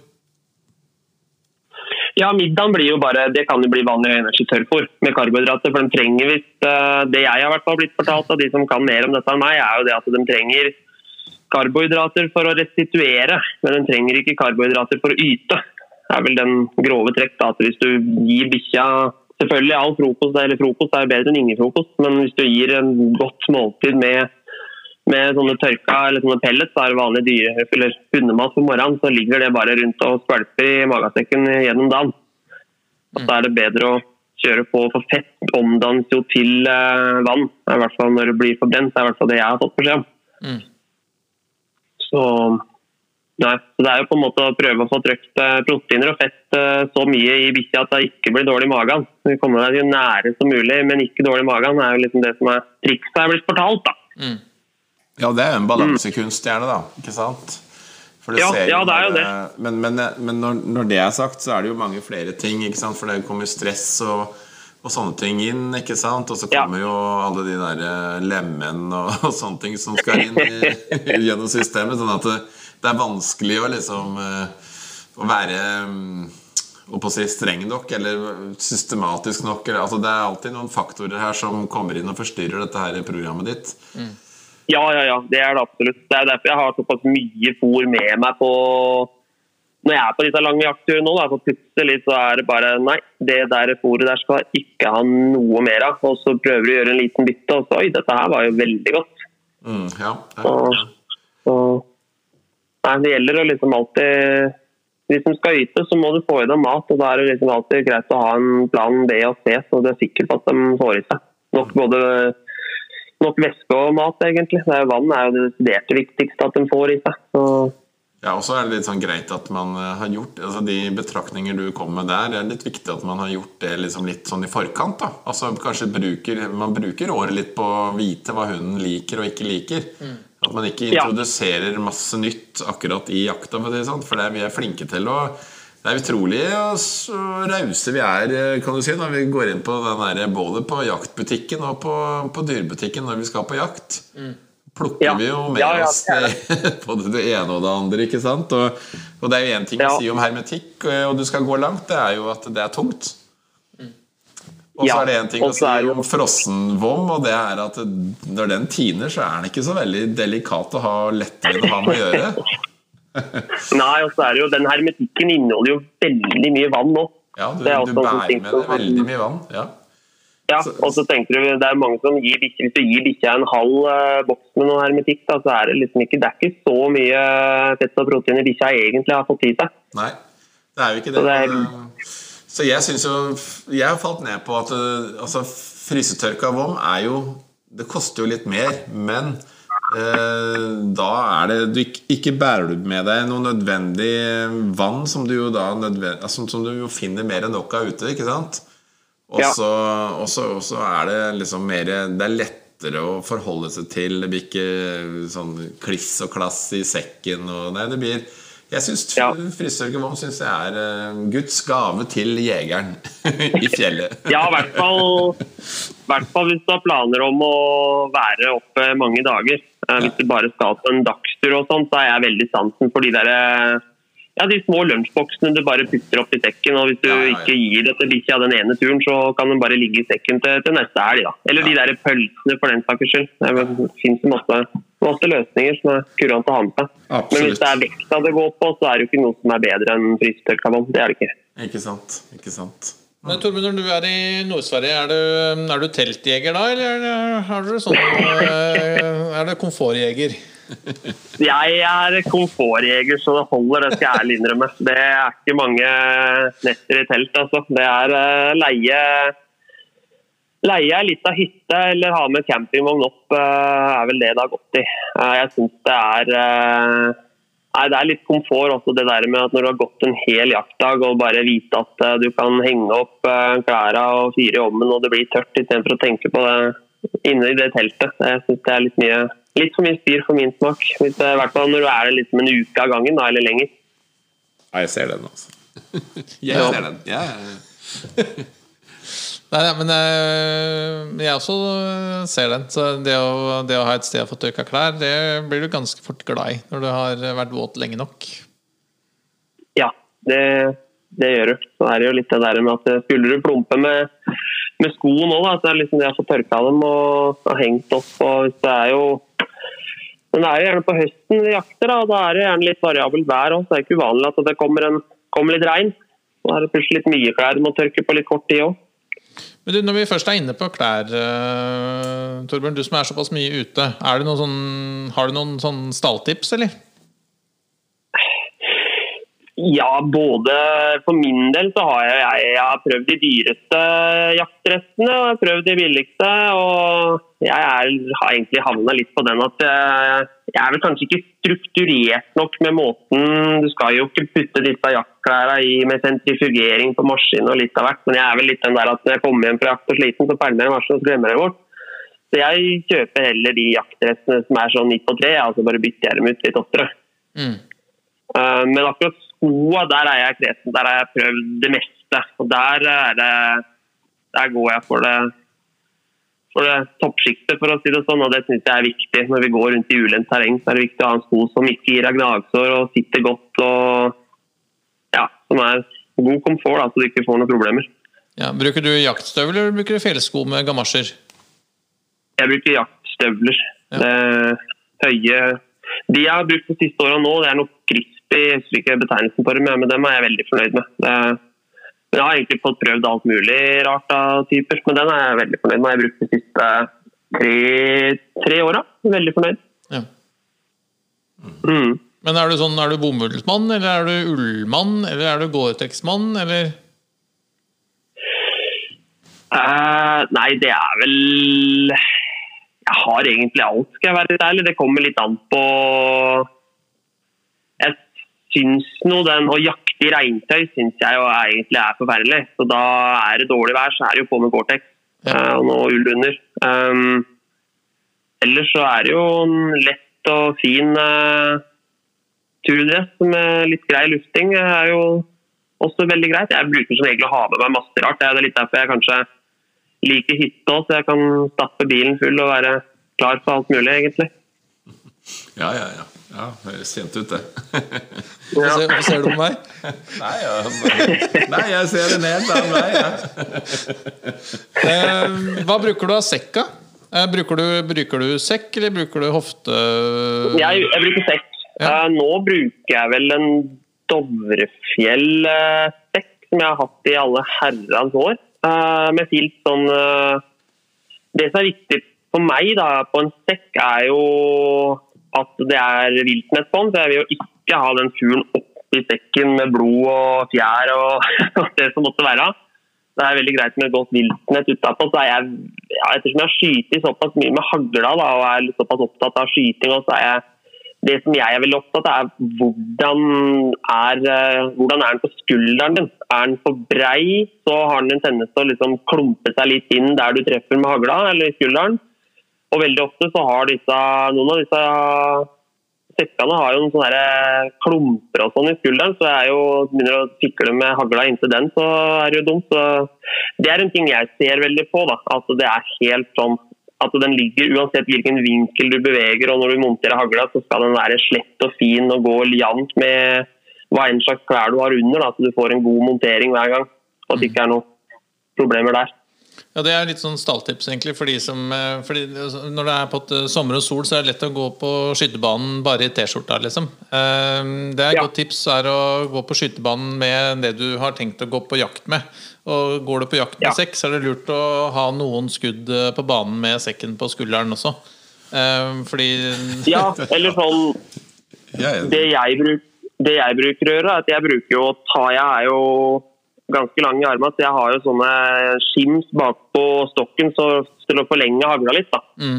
Ja, middagen blir jo bare, det kan jo bli vanlig høyenergi tørrfôr med karbohydrater, for de trenger visst, det jeg har i hvert fall blitt fortalt av de som kan mer om dette enn meg, er jo det at de trenger karbohydrater for å restituere, men de trenger ikke karbohydrater for å yte. Det er vel den grove trekk da, at hvis du gir bikkja, selvfølgelig all frokost, eller frokost er bedre enn ingen frokost, men hvis du gir en godt måltid med sånne tørka eller sånne pellets, så er det vanlig dyre, eller hundemat på morgenen, så ligger det bare rundt og skvalper i magasekken gjennom dagen. Og så er det bedre å kjøre på, for fett omdannes jo til vann, i hvert fall når det blir forbrent, det er i hvert fall det jeg har fått beskjed om. Så nei, så det er jo på en måte å prøve å få trykt proteiner og fett så mye i bikkja at det ikke blir dårlig i magen. Vi kommer deg jo nære som mulig, men ikke dårlig i magen. Det er jo liksom det som er trikset jeg har blitt fortalt da. Ja, det er jo en balansekunst gjerne da, ikke sant? For det ja, det er jo det. Men når det er sagt, så er det jo mange flere ting, ikke sant? For det kommer stress og sånne ting inn, ikke sant? Og så kommer jo alle de der lemmen og sånne ting som skal inn gjennom systemet, sånn at det er vanskelig å liksom å være og på å si streng nok eller systematisk nok eller, altså det er alltid noen faktorer her som kommer inn og forstyrrer dette her programmet ditt. Ja, det er det absolutt. Det er derfor jeg har såpass mye fôr med meg på når jeg er på disse lange jaktturene nå da, så plutselig så er det bare nei, det der fôret der skal jeg ikke ha noe mer av, og så prøver du å gjøre en liten bytte og så, oi, dette her var jo veldig godt. Nei, det gjelder å liksom alltid, hvis de skal yte, så må du få i dem mat, og da er det liksom alltid greit å ha en plan B og C, så du er sikker på at de får i seg. Nok væske og mat, egentlig. Vann er jo det viktigste at de får i seg. Så. Ja, og så er det litt sånn greit at man har gjort, altså de betraktninger du kommer med der, det er litt viktig at man har gjort det liksom litt sånn i forkant da. Altså kanskje man bruker året litt på å vite hva hunden liker og ikke liker. At man ikke introduserer masse nytt akkurat i jakta, for det vi er flinke til å det er utrolig så rause vi er, kan du si, når vi går inn på den der, både på jaktbutikken og på dyrbutikken når vi skal på jakt. Plukker vi jo med oss både det ene og det andre, ikke sant? Og det er jo en ting å si om hermetikk, og du skal gå langt, det er jo at det er tungt. Og så er det en ting å si om frossenvom, og det er at når den tiner, så er den ikke så veldig delikat å ha lettvint å ha med å gjøre. Nei, og så er det jo, den hermetikken inneholder jo veldig mye vann nå. Ja, du bærer med det veldig mye vann, Ja, og så tenker du, det er mange som hvis du gir bikkja en halv boks med noe hermetikk, da, så er det liksom ikke, det er ikke så mye fett og proteiner bikkja egentlig har fått i seg. Nei, det er jo ikke det. Så jeg synes jo, jeg har falt ned på at altså, frysetørka vom er jo, det koster jo litt mer, men da er det, du ikke bærer du med deg noe nødvendig vann som du jo da som du jo finner mer enn nok av ute, ikke sant? Og så er det liksom mer, det er lettere å forholde seg til, det blir ikke sånn kliss og klass i sekken, og nei, det blir, jeg synes frysetørkevom synes jeg er Guds gave til jegeren i fjellet. Ja, i hvert fall hvis du har planer om å være oppe mange dager. Hvis du bare skal på en dagstur og sånt, så er jeg veldig sansen for de der de små lunsjboksene du bare putter opp i sekken, og hvis du ikke gir det til bikkja den ene turen, så kan den bare ligge i sekken til neste helg da. Eller de der pølsene for den sakkers skyld. Det finnes masse løsninger som er kurant å ha med seg. Men hvis det er vekta det går på, så er det jo ikke noe som er bedre enn frysetørkavom. Det er det ikke. Ikke sant. Men Torbjørn, når du er i Nord-Sverige, er du teltjeger da, eller er det komfortjeger? Jeg er komfortjeger, så det holder, det skal jeg ærlig innrømme. Det er ikke mange netter i telt, altså. Det er leie litt av hytte, eller ha med campingvogn opp, er vel det har gått i. Jeg synes det Nei, det litt komfort også det der med at når du har gått en hel jaktdag og bare vite at du kan henge opp klærne og fyre i ovnen og det blir tørt I stedet for å tenke på det inne I det teltet. Jeg synes det litt for mye styr for min smak. I hvert fall når du det liksom en uke av gangen da, eller lenger. Ja, jeg ser den altså. Jeg ser den. Ja. Nei, men jeg også ser den. Så det å ha et sted å få tørka klær, det blir du ganske fort glad I når du har vært våt lenge nok. Ja, det gjør du. Så det jo litt det der med at skulle du plumpe med sko nå, da, at det liksom det å få tørka dem og hengt opp. Og det jo men det jo gjerne på høsten vi jakter, da, og da det gjerne litt variabelt vær også. Det ikke uvanlig at det kommer litt regn. Så det plutselig litt mye klær du må tørke på litt kort tid også. Men du, når vi først inne på klær, Torbjørn, du som såpass mye ute, har du noen sånn stalltips, eller? Ja, både for min del så har jeg har prøvd de dyreste jaktdressene, og jeg har prøvd de billigste, og jeg har egentlig havnet litt på den at jeg vel kanskje ikke strukturert nok med måten. Du skal jo ikke putte disse jaktklærne I med sentrifugering på maskin og litt av hvert, men jeg vel litt den der at når jeg kommer hjem fra jakt og sliten, så perler jeg maskinen og så glemmer jeg bort. Så jeg kjøper heller de jaktdressene som sånn 9 på 3, altså bare bytter jeg dem ut litt oftere. Men akkurat skoa, der jeg kresen, der har jeg prøvd det meste, og der går jeg for det toppskiktet, for å si det sånn, og det synes jeg viktig. Når vi går rundt I ulendt terreng, så det viktig å ha en sko som ikke gir deg gnagsår og sitter godt, og ja, som god komfort, da, så du ikke får noen problemer. Ja, bruker du jaktstøvler, eller bruker du fjellsko med gamasjer? Jeg bruker jaktstøvler. Ja. Det høye... De jeg har brukt de siste årene nå, det noe crispy, jeg husker ikke betegnelsen på det, men dem jeg veldig fornøyd med. Men jeg har egentlig fått prøvd alt mulig rart av typer, men den jeg veldig fornøyd med. Jeg har brukt de siste 3 årene, veldig fornøyd. Ja. Men du bomullsmann, eller du ullmann, eller du Gore-Tex-mann, eller? Nei, det vel... Jeg har egentlig alt, skal jeg være litt ærlig. Det kommer litt an på... Jeg synes å jakte I regntøy synes jeg jo egentlig forferdelig. Så da det dårlig vær, så det jo på med Gore-Tex og noe ull under. Ellers så det jo en lett og fin turdress med litt grei lufting. Det jo også veldig greit. Jeg bruker som egentlig å ha med meg masse rart. Det litt derfor jeg kanskje... like hytte også, så jeg kan stappe bilen full og være klar for alt mulig, egentlig. Ja, høres kjent ut det. Hva ser du på meg? Nei, jeg ser det ned den vei. Hva bruker du av sekka? Bruker du sekk, eller bruker du hofte? Jeg bruker sekk. Ja. Nå bruker jeg vel en Dovrefjell-sekk som jeg har hatt I alle herrens år. Med filt sånn det som viktig for meg da, på en sekk jo at det viltnett på den, så jeg vil jo ikke ha den fuglen opp I sekken med blod og fjær og det som måtte være. Det veldig greit med et godt viltnett utenpå, så ettersom jeg har skytet såpass mye med hagla da, og litt såpass opptatt av skyting, og så det som jeg veldig opptatt hvordan den på skulderen din. Den for brei, så har den en tendens til å liksom klumpe seg litt inn der du treffer med hagla, eller I skulderen. Og veldig ofte så har noen av disse sekkene har jo noen sånne klumper og sånn I skulderen, så begynner å fikle med hagla inntil den, så det jo dumt. Så det en ting jeg ser veldig på, da, at det helt sånn, at den ligger uansett hvilken vinkel du beveger, og når du monterer hagla, så skal den være slett og fin og gå jevnt med hva en slags klær du har under, da, så du får en god montering hver gang, og at det ikke noen problemer der. Ja, det litt sånn stalltips egentlig for de som fordi når det på sommer og sol, så det lett å gå på skyttebanen bare I t-skjorta, liksom. Det et godt tips å gå på skyttebanen med det du har tenkt å gå på jakt med. Og går du på jakt med sekk, så det lurt å ha noen skudd på banen med sekken på skulderen også. Fordi... Ja, eller sånn det jeg bruker å gjøre, at jeg bruker jo jeg jo ganske lang I armen, så jeg har jo sånne skims bak på stokken så til å forlenge hagla litt da.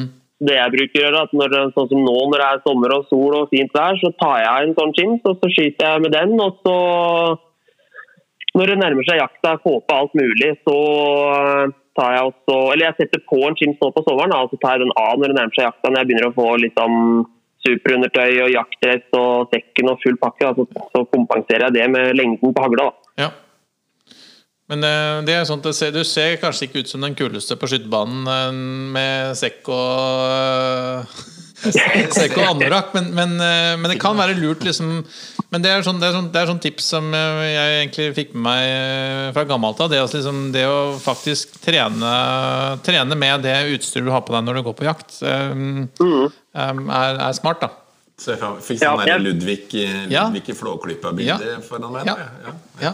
det jeg bruker å gjøre, at sånn som nå når det sommer og sol og fint vær, så tar jeg en sånn chins, og så skyter jeg med den, og så når det nærmer seg jakta, får på alt mulig, så tar jeg også, eller jeg setter på en chins nå på sommeren, og så tar jeg den av når det nærmer seg jakta, når jeg begynner å få liksom superundertøy og jaktdress og sekken og full pakke, så kompenserer jeg det med lengden på hagla. Ja. Men det sånn at du ser kanskje ikke ut som den kuleste på skyttebanen med sekk og anorakk, men det kan være lurt liksom. Men det sånn tips som jeg egentlig fikk med meg fra gammelt av, det å faktisk trene med det utstyret du har på deg når du går på jakt, er smart da. Så jeg fikk sånn der Ludvig i Flåklypa-bildet foran meg. Ja.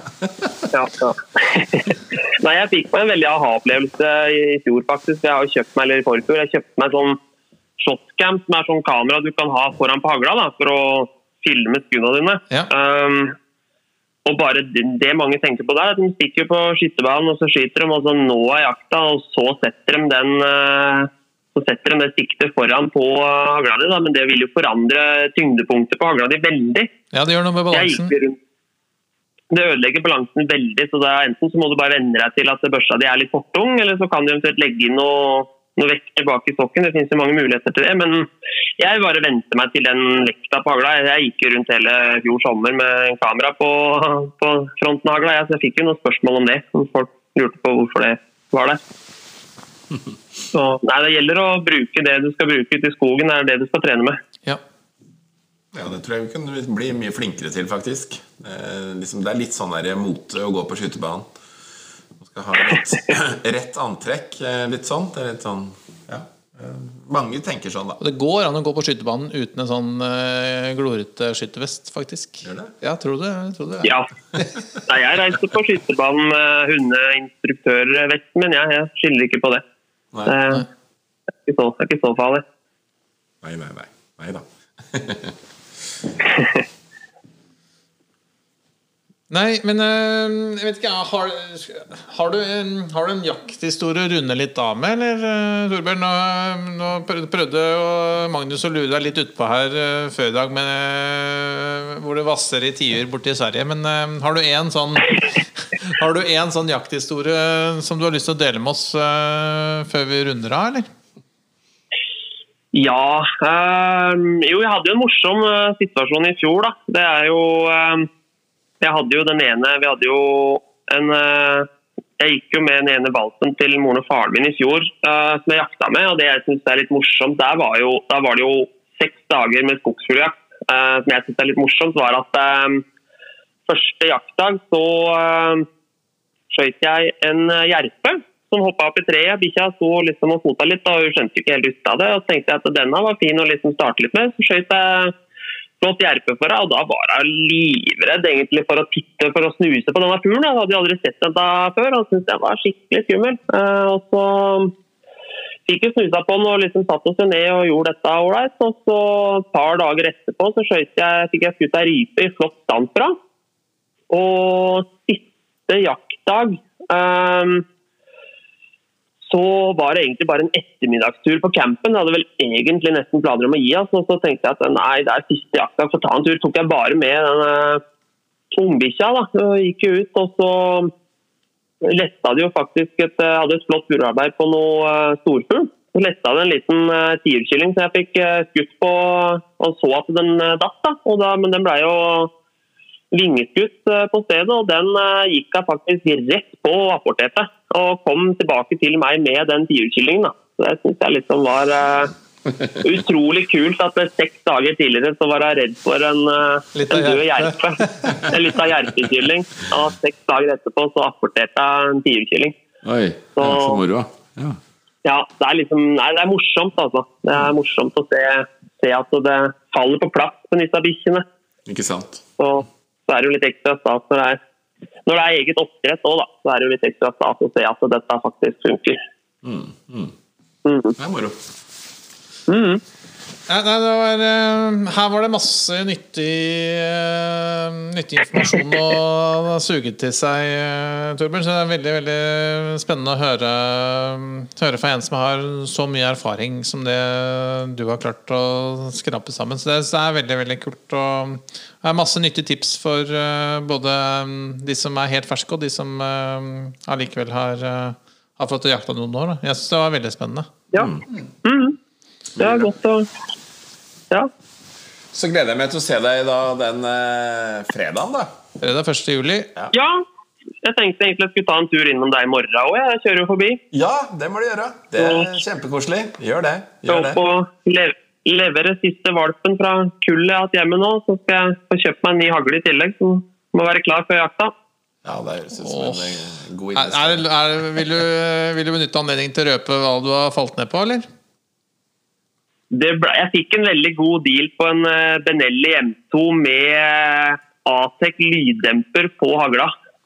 Nei, jeg fikk meg en veldig aha-opplevelse i fjor faktisk. Jeg har jo kjøpt meg, eller i forfjor, jeg kjøpte meg sånn shotcam, som sånn kamera du kan ha foran på hagla da, for å filme skuddene dine. Ja. Og bare det mange tenker på der, at de stikker på skytterbanen, og så skyter de, og så nå jakta, og så setter de det siktet foran på hagla di, men det vil jo forandre tyngdepunktet på hagla di veldig. Ja, det gjør noe med balansen. Det ødelegger balansen veldig, så det enten så må du bare venne deg til at børsa di litt fortung, eller så kan du eventuelt legge inn noe vekter bak i stokken. Det finnes jo mange muligheter til det, men jeg bare ventet meg til den vekta på hagla. Jeg gikk rundt hele fjor sommer med en kamera på fronten av hagla, så jeg fikk jo noen spørsmål om det, om folk lurte på hvorfor det var det. Så, nei, det gjelder å bruke det du skal bruke ut i skogen, det du skal trene med. Ja, det tror jeg vi kan bli mye flinkere til faktisk. Det litt sånn der mote å gå på skytterbanen. Man skal ha rett antrekk, litt sånn. Det litt sånn, ja. Mange tenker sånn da. Og det går an å gå på skytterbanen uten en sånn glorete skyttervest faktisk. Gjør det? Ja, tror det. Ja. Nei, jeg reiste på skytterbanen med hundeinstruktørvesten, men jeg skiller ikke på det. Nei. Det er ikke så farlig. Nei da. Nei, men jeg vet ikke, har du en jakthistorie å runde litt av med, eller Torbjørn? Nå prøvde Magnus å lure deg litt utpå her før i dag, hvor det vasser i tider borte i Sverige, men har du en sånn jakthistorie som du har lyst til å dele med oss før vi runder av, eller? Ja, jo, jeg hadde jo en morsom situasjon i fjor da. Det jo jeg hadde jo den ene, jeg gikk jo med den ene valpen til moren og faren min i fjor, som jeg jakta med, og det jeg synes litt morsomt, da var det jo 6 dager med skogsfugljakt. Som jeg synes litt morsomt var at første jaktdag så skjøt jeg en jerpe som hoppet opp i treet. Bikkja sto liksom og fota litt, og hun skjønte ikke helt ut av det, og så tenkte jeg at denne var fin å liksom starte litt med, så skjøt jeg flott jerpe for deg, og da var jeg livredd egentlig for å titte, for å snuse på denne fuglen. Jeg hadde jo aldri sett den da før, og syntes den var skikkelig skummel. Og så fikk jeg snusa på den og liksom satt oss ned og gjorde dette ålreit, og så et par dager etterpå så fikk jeg skutt ei rype i flott stand fra. Og siste jaktdag så var det egentlig bare en ettermiddagstur på campen. Jeg hadde vel egentlig nesten planer om å gi oss, og så tenkte jeg at nei, det siste jaktdag, for å ta en tur tok jeg bare med den ungbikkja da. Jeg gikk jo ut, og så letta det jo faktisk hadde et flott burarbeid på noe storfugl. Så letta det en liten tierkylling som jeg fikk skutt på, og så at den datt da. Men den ble jo vingeskutt på stedet, og den gikk jeg faktisk rett på og apporterte, og kom tilbake til meg med den tierkyllingen da. Så det synes jeg liksom var utrolig kult at 6 dager tidligere så var jeg redd for en død jerpe. En liten jerpekylling. Og 6 dager etterpå så apporterte jeg en tierkylling. Oi, det så moro. Ja, det liksom, nei, det morsomt altså. Det morsomt å se at det faller på plass på disse bikkjene. Ikke sant? Så det jo litt ekstra stas når det eget oppdrett også, da, så det jo litt ekstra stas å se at dette faktisk funker. Det moro. Nei, her var det masse nyttig informasjon å suge til seg, Torbjørn. Så det er veldig, veldig spennende å høre fra en som har så mye erfaring som det du har klart å skrape sammen. Så det er veldig, veldig kult. Og det er masse nyttige tips for både de som er helt ferske, og de som allikevel har fått jakta noen år. Jeg synes det var veldig spennende. Ja, det er godt å... Ja. Så gleder jeg meg til å se deg da den fredagen da. Fredag 1. juli. Ja, jeg tenkte egentlig jeg skulle ta en tur innom deg i morgen også. Jeg kjører jo forbi. Ja, det må du gjøre. Det er kjempekoselig. Gjør det. Gjør det. Og levere siste valpen fra kullet jeg har hatt hjemme nå, så skal jeg få kjøpt meg en ny hagle i tillegg, som må være klar før jakta. Ja, det høres ut som en god investering. Vil du benytte anledningen til å røpe hva du har falt ned på, eller? Jeg fikk en veldig god deal på en Benelli M2 med Atec lyddemper på hagla.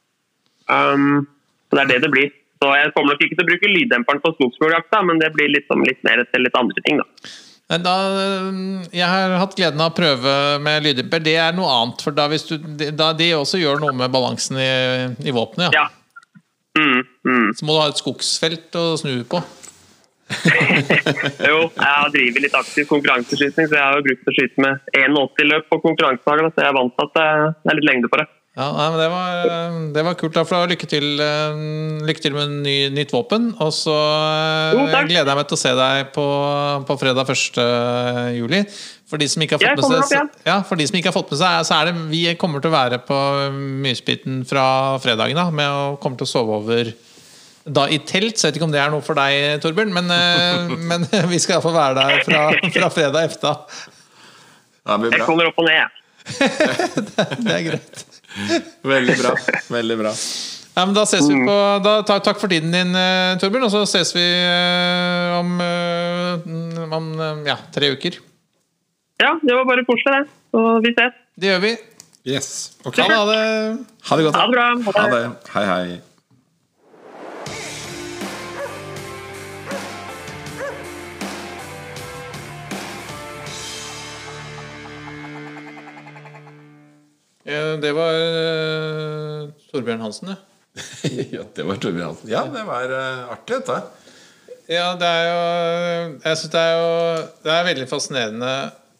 Så det er det blir. Så jeg kommer nok ikke til å bruke lyddemperen på skogsfuglejakta, men det blir litt mer til litt andre ting da. Jeg har hatt gleden av å prøve med lyddemper. Det er noe annet, for da de også gjør noe med balansen i våpenet. Ja. Så må du ha et skogsfelt å snu på. Jo, jeg har drivet litt aktiv konkurranseskyting, så jeg har jo brukt å skyte med 1,80 løp på konkurransehagla, så jeg er vant til at det er litt lengde på det. Ja, men det var kult. Da, lykke til med nytt våpen. Og så gleder jeg meg til å se deg på fredag 1. juli. For de som ikke har fått med seg, så er det vi kommer til å være på Mysbiten fra fredagen da, med å komme til å sove over da i telt. Så jeg vet ikke om det er noe for deg, Torbjørn, men vi skal i hvert fall være der fra fredag efter. Jeg kommer opp og ned. Det er greit. Veldig bra, veldig bra. Ja, men da ses vi på takk for tiden din, Torbjørn, og så ses vi om 3 uker. Ja, det var bare koselig det. Så vi ses. Det gjør vi. Yes, ok. Ha det. Ha det godt. Ha det bra. Ha det. Hei, hei. Det var Torbjørn Hansen, ja. Ja, det var Torbjørn Hansen. Ja, det var artig dette. Ja, det er jo jeg synes det er veldig fascinerende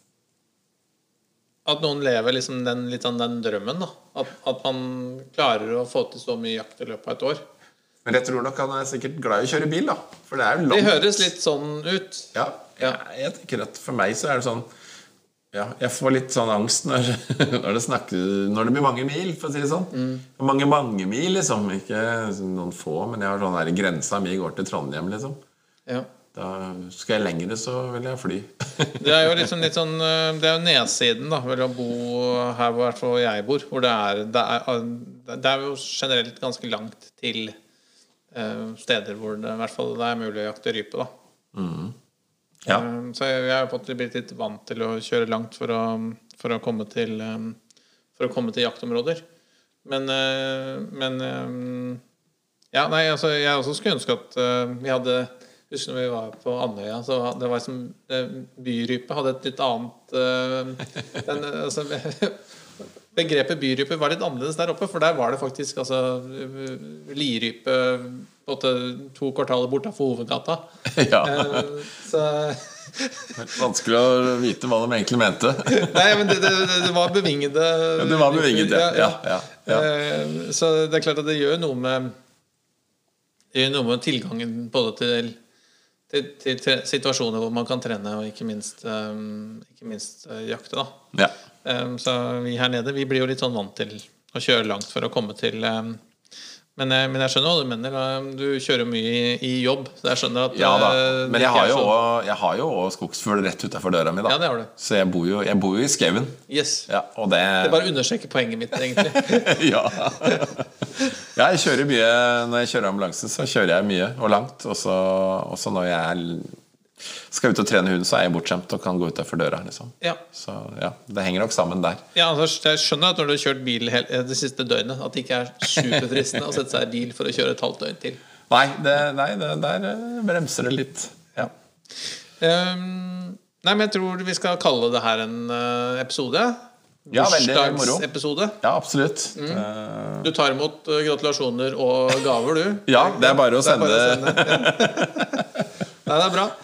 at noen lever liksom den drømmen da. At man klarer å få til så mye jakt i løpet av et år. Men jeg tror nok han er sikkert glad i å kjøre bil da. For det er jo langt. Det høres litt sånn ut. Ja, jeg tenker at for meg så er det sånn, ja, jeg får litt sånn angst når det blir mange mil, for å si det sånn. Mange mil, liksom. Ikke noen få, men jeg har sånn der grensa mi går til Trondheim, liksom. Ja. Da skal jeg lengre, så vil jeg fly. Det er jo liksom litt sånn, det er jo nedsiden da, vel å bo her hvor jeg bor, hvor det er jo generelt ganske langt til steder hvor det i hvert fall det er mulig å jakte rype da. Ja. Så jeg har blitt litt vant til å kjøre langt for å komme til jaktområder. Men ja, nei, altså, jeg også skulle ønske at vi hadde, husker når vi var på Andøya, så det var som byrype hadde et litt annet begrepet byrype var litt annerledes der oppe, for der var det faktisk lirype på 2 kvartaler bortenfor hovedgata. Ja. Så vanskelig å vite hva de egentlig mente. Nei, men det var bevingede. Det var bevingede, ja. Så det er klart at det gjør noe med tilgangen både til situasjoner hvor man kan trene og ikke minst jakte da. Ja. Så vi her nede, vi blir jo litt sånn vant til å kjøre langt for å komme til men jeg skjønner hva du mener. Du kjører mye i jobb, så jeg skjønner at ja da, men jeg har jo også skogsfugl rett utenfor døra mi da. Ja, det har du. Så jeg bor jo i skauen. Yes. Ja, og det bare understreker poenget mitt egentlig. Ja. Jeg kjører mye. Når jeg kjører ambulanse så kjører jeg mye og langt. Og så når jeg skal ut og trene hund, så er jeg bortskjemt og kan gå utenfor døra liksom. Ja. Så ja, det henger nok sammen der. Ja, altså, jeg skjønner at når du har kjørt bil det siste døgnet, at det ikke er superfristende å sette seg i bil for å kjøre et halvt døgn til. Nei, der bremser det litt. Ja. Nei, men jeg tror vi skal kalle det her en episode. Ja, veldig moro. Bursdagsepisode. Ja, absolutt. Du tar imot gratulasjoner og gaver, du. Ja, det er bare å sende. Nei, det er bra.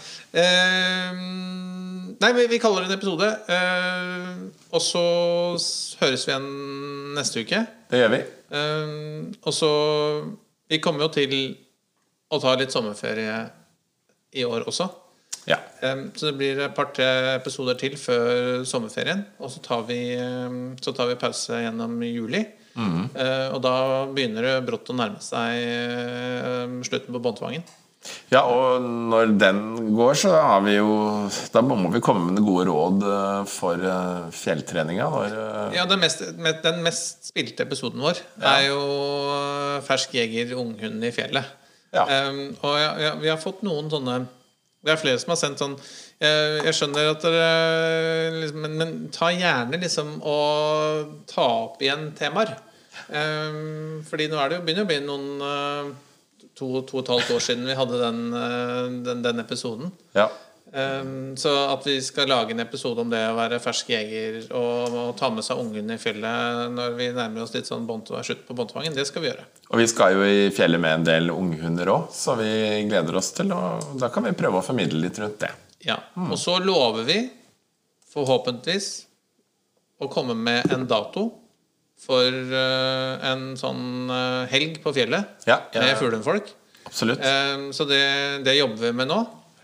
Nei, vi kaller det en episode. Og så høres vi igjen neste uke. Det gjør vi. Og så vi kommer jo til å ta litt sommerferie i år også. Ja. Så det blir et par-tre episoder til før sommerferien. Og så tar vi pause gjennom juli. Og da begynner det brått å nærme seg slutten på Båndtvangen. Ja, og når den går, så har vi jo da må vi komme med gode råd for fjelltreninga. Ja, den mest spilte episoden vår er jo fersk jeger, unghund i fjellet. Ja. Og vi har fått noen sånne. Det er flere som har sendt sånn. Jeg skjønner at dere liksom, men ta gjerne liksom og ta opp igjen temaer. Fordi nå er det jo begynner å bli noen 2,5 år siden vi hadde den episoden. Ja. Så at vi skal lage en episode om det å være fersk jeger og ta med seg ungen i fjellet når vi nærmer oss litt sånn slutt på Båndtvangen, det skal vi gjøre. Og vi skal jo i fjellet med en del unghunder også, så vi gleder oss til, og da kan vi prøve å formidle litt rundt det. Ja, og så lover vi forhåpentligvis å komme med en dato for en sånn helg på fjellet med fuglefolk. Absolutt. Så det jobber vi med nå.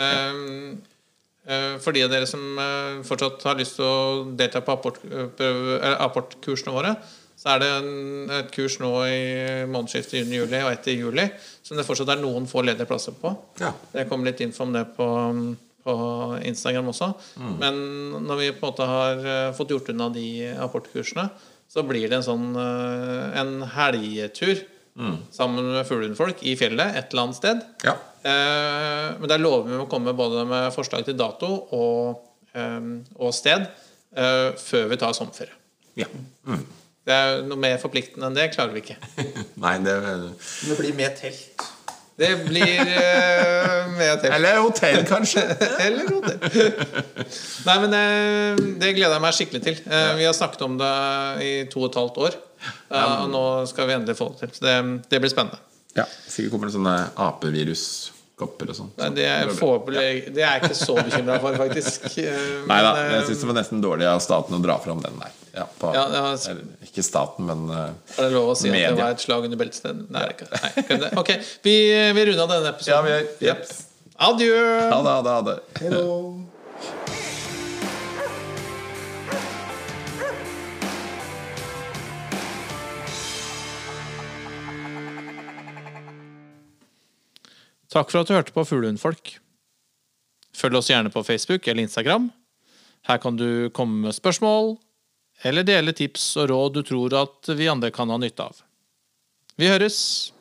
For de av dere som fortsatt har lyst til å delta på apportkursene våre, så er det et kurs nå i månedsskiftet juni-juli og etter juli som det fortsatt er noen få ledige plasser på. Ja. Det kommer litt info om det på Instagram også. Men når vi på en måte har fått gjort unna de apportkursene, så blir det en helgetur sammen med fuglehundfolk i fjellet et eller annet sted. Ja. Men der lover vi å komme både med forslag til dato og sted før vi tar sommerferie. Ja. Det er noe mer forpliktende enn det klarer vi ikke. Nei, det blir mer telt. Det blir mer telt. Eller hotell, kanskje. Eller hotell. Nei, men det gleder jeg meg skikkelig til. Vi har snakket om det i 2,5 år. Og nå skal vi endelig få det til. Så det blir spennende. Ja, sikkert kommer det sånne apeviruskopper og sånt. Nei, det er jeg ikke så bekymret for, faktisk. Neida, jeg synes det var nesten dårlig av staten å dra frem den der. Ikke staten, men media. Er det lov å si at det var et slag under beltestedet? Nei, ikke. Ok, vi runder av denne episoden. Ja, vi gjør. Yep. Adjø! Ha det. Hello. Takk for at du hørte på Fuglehundfolk. Følg oss gjerne på Facebook eller Instagram. Her kan du komme med spørsmål eller dele tips og råd du tror at vi andre kan ha nytte av. Vi høres!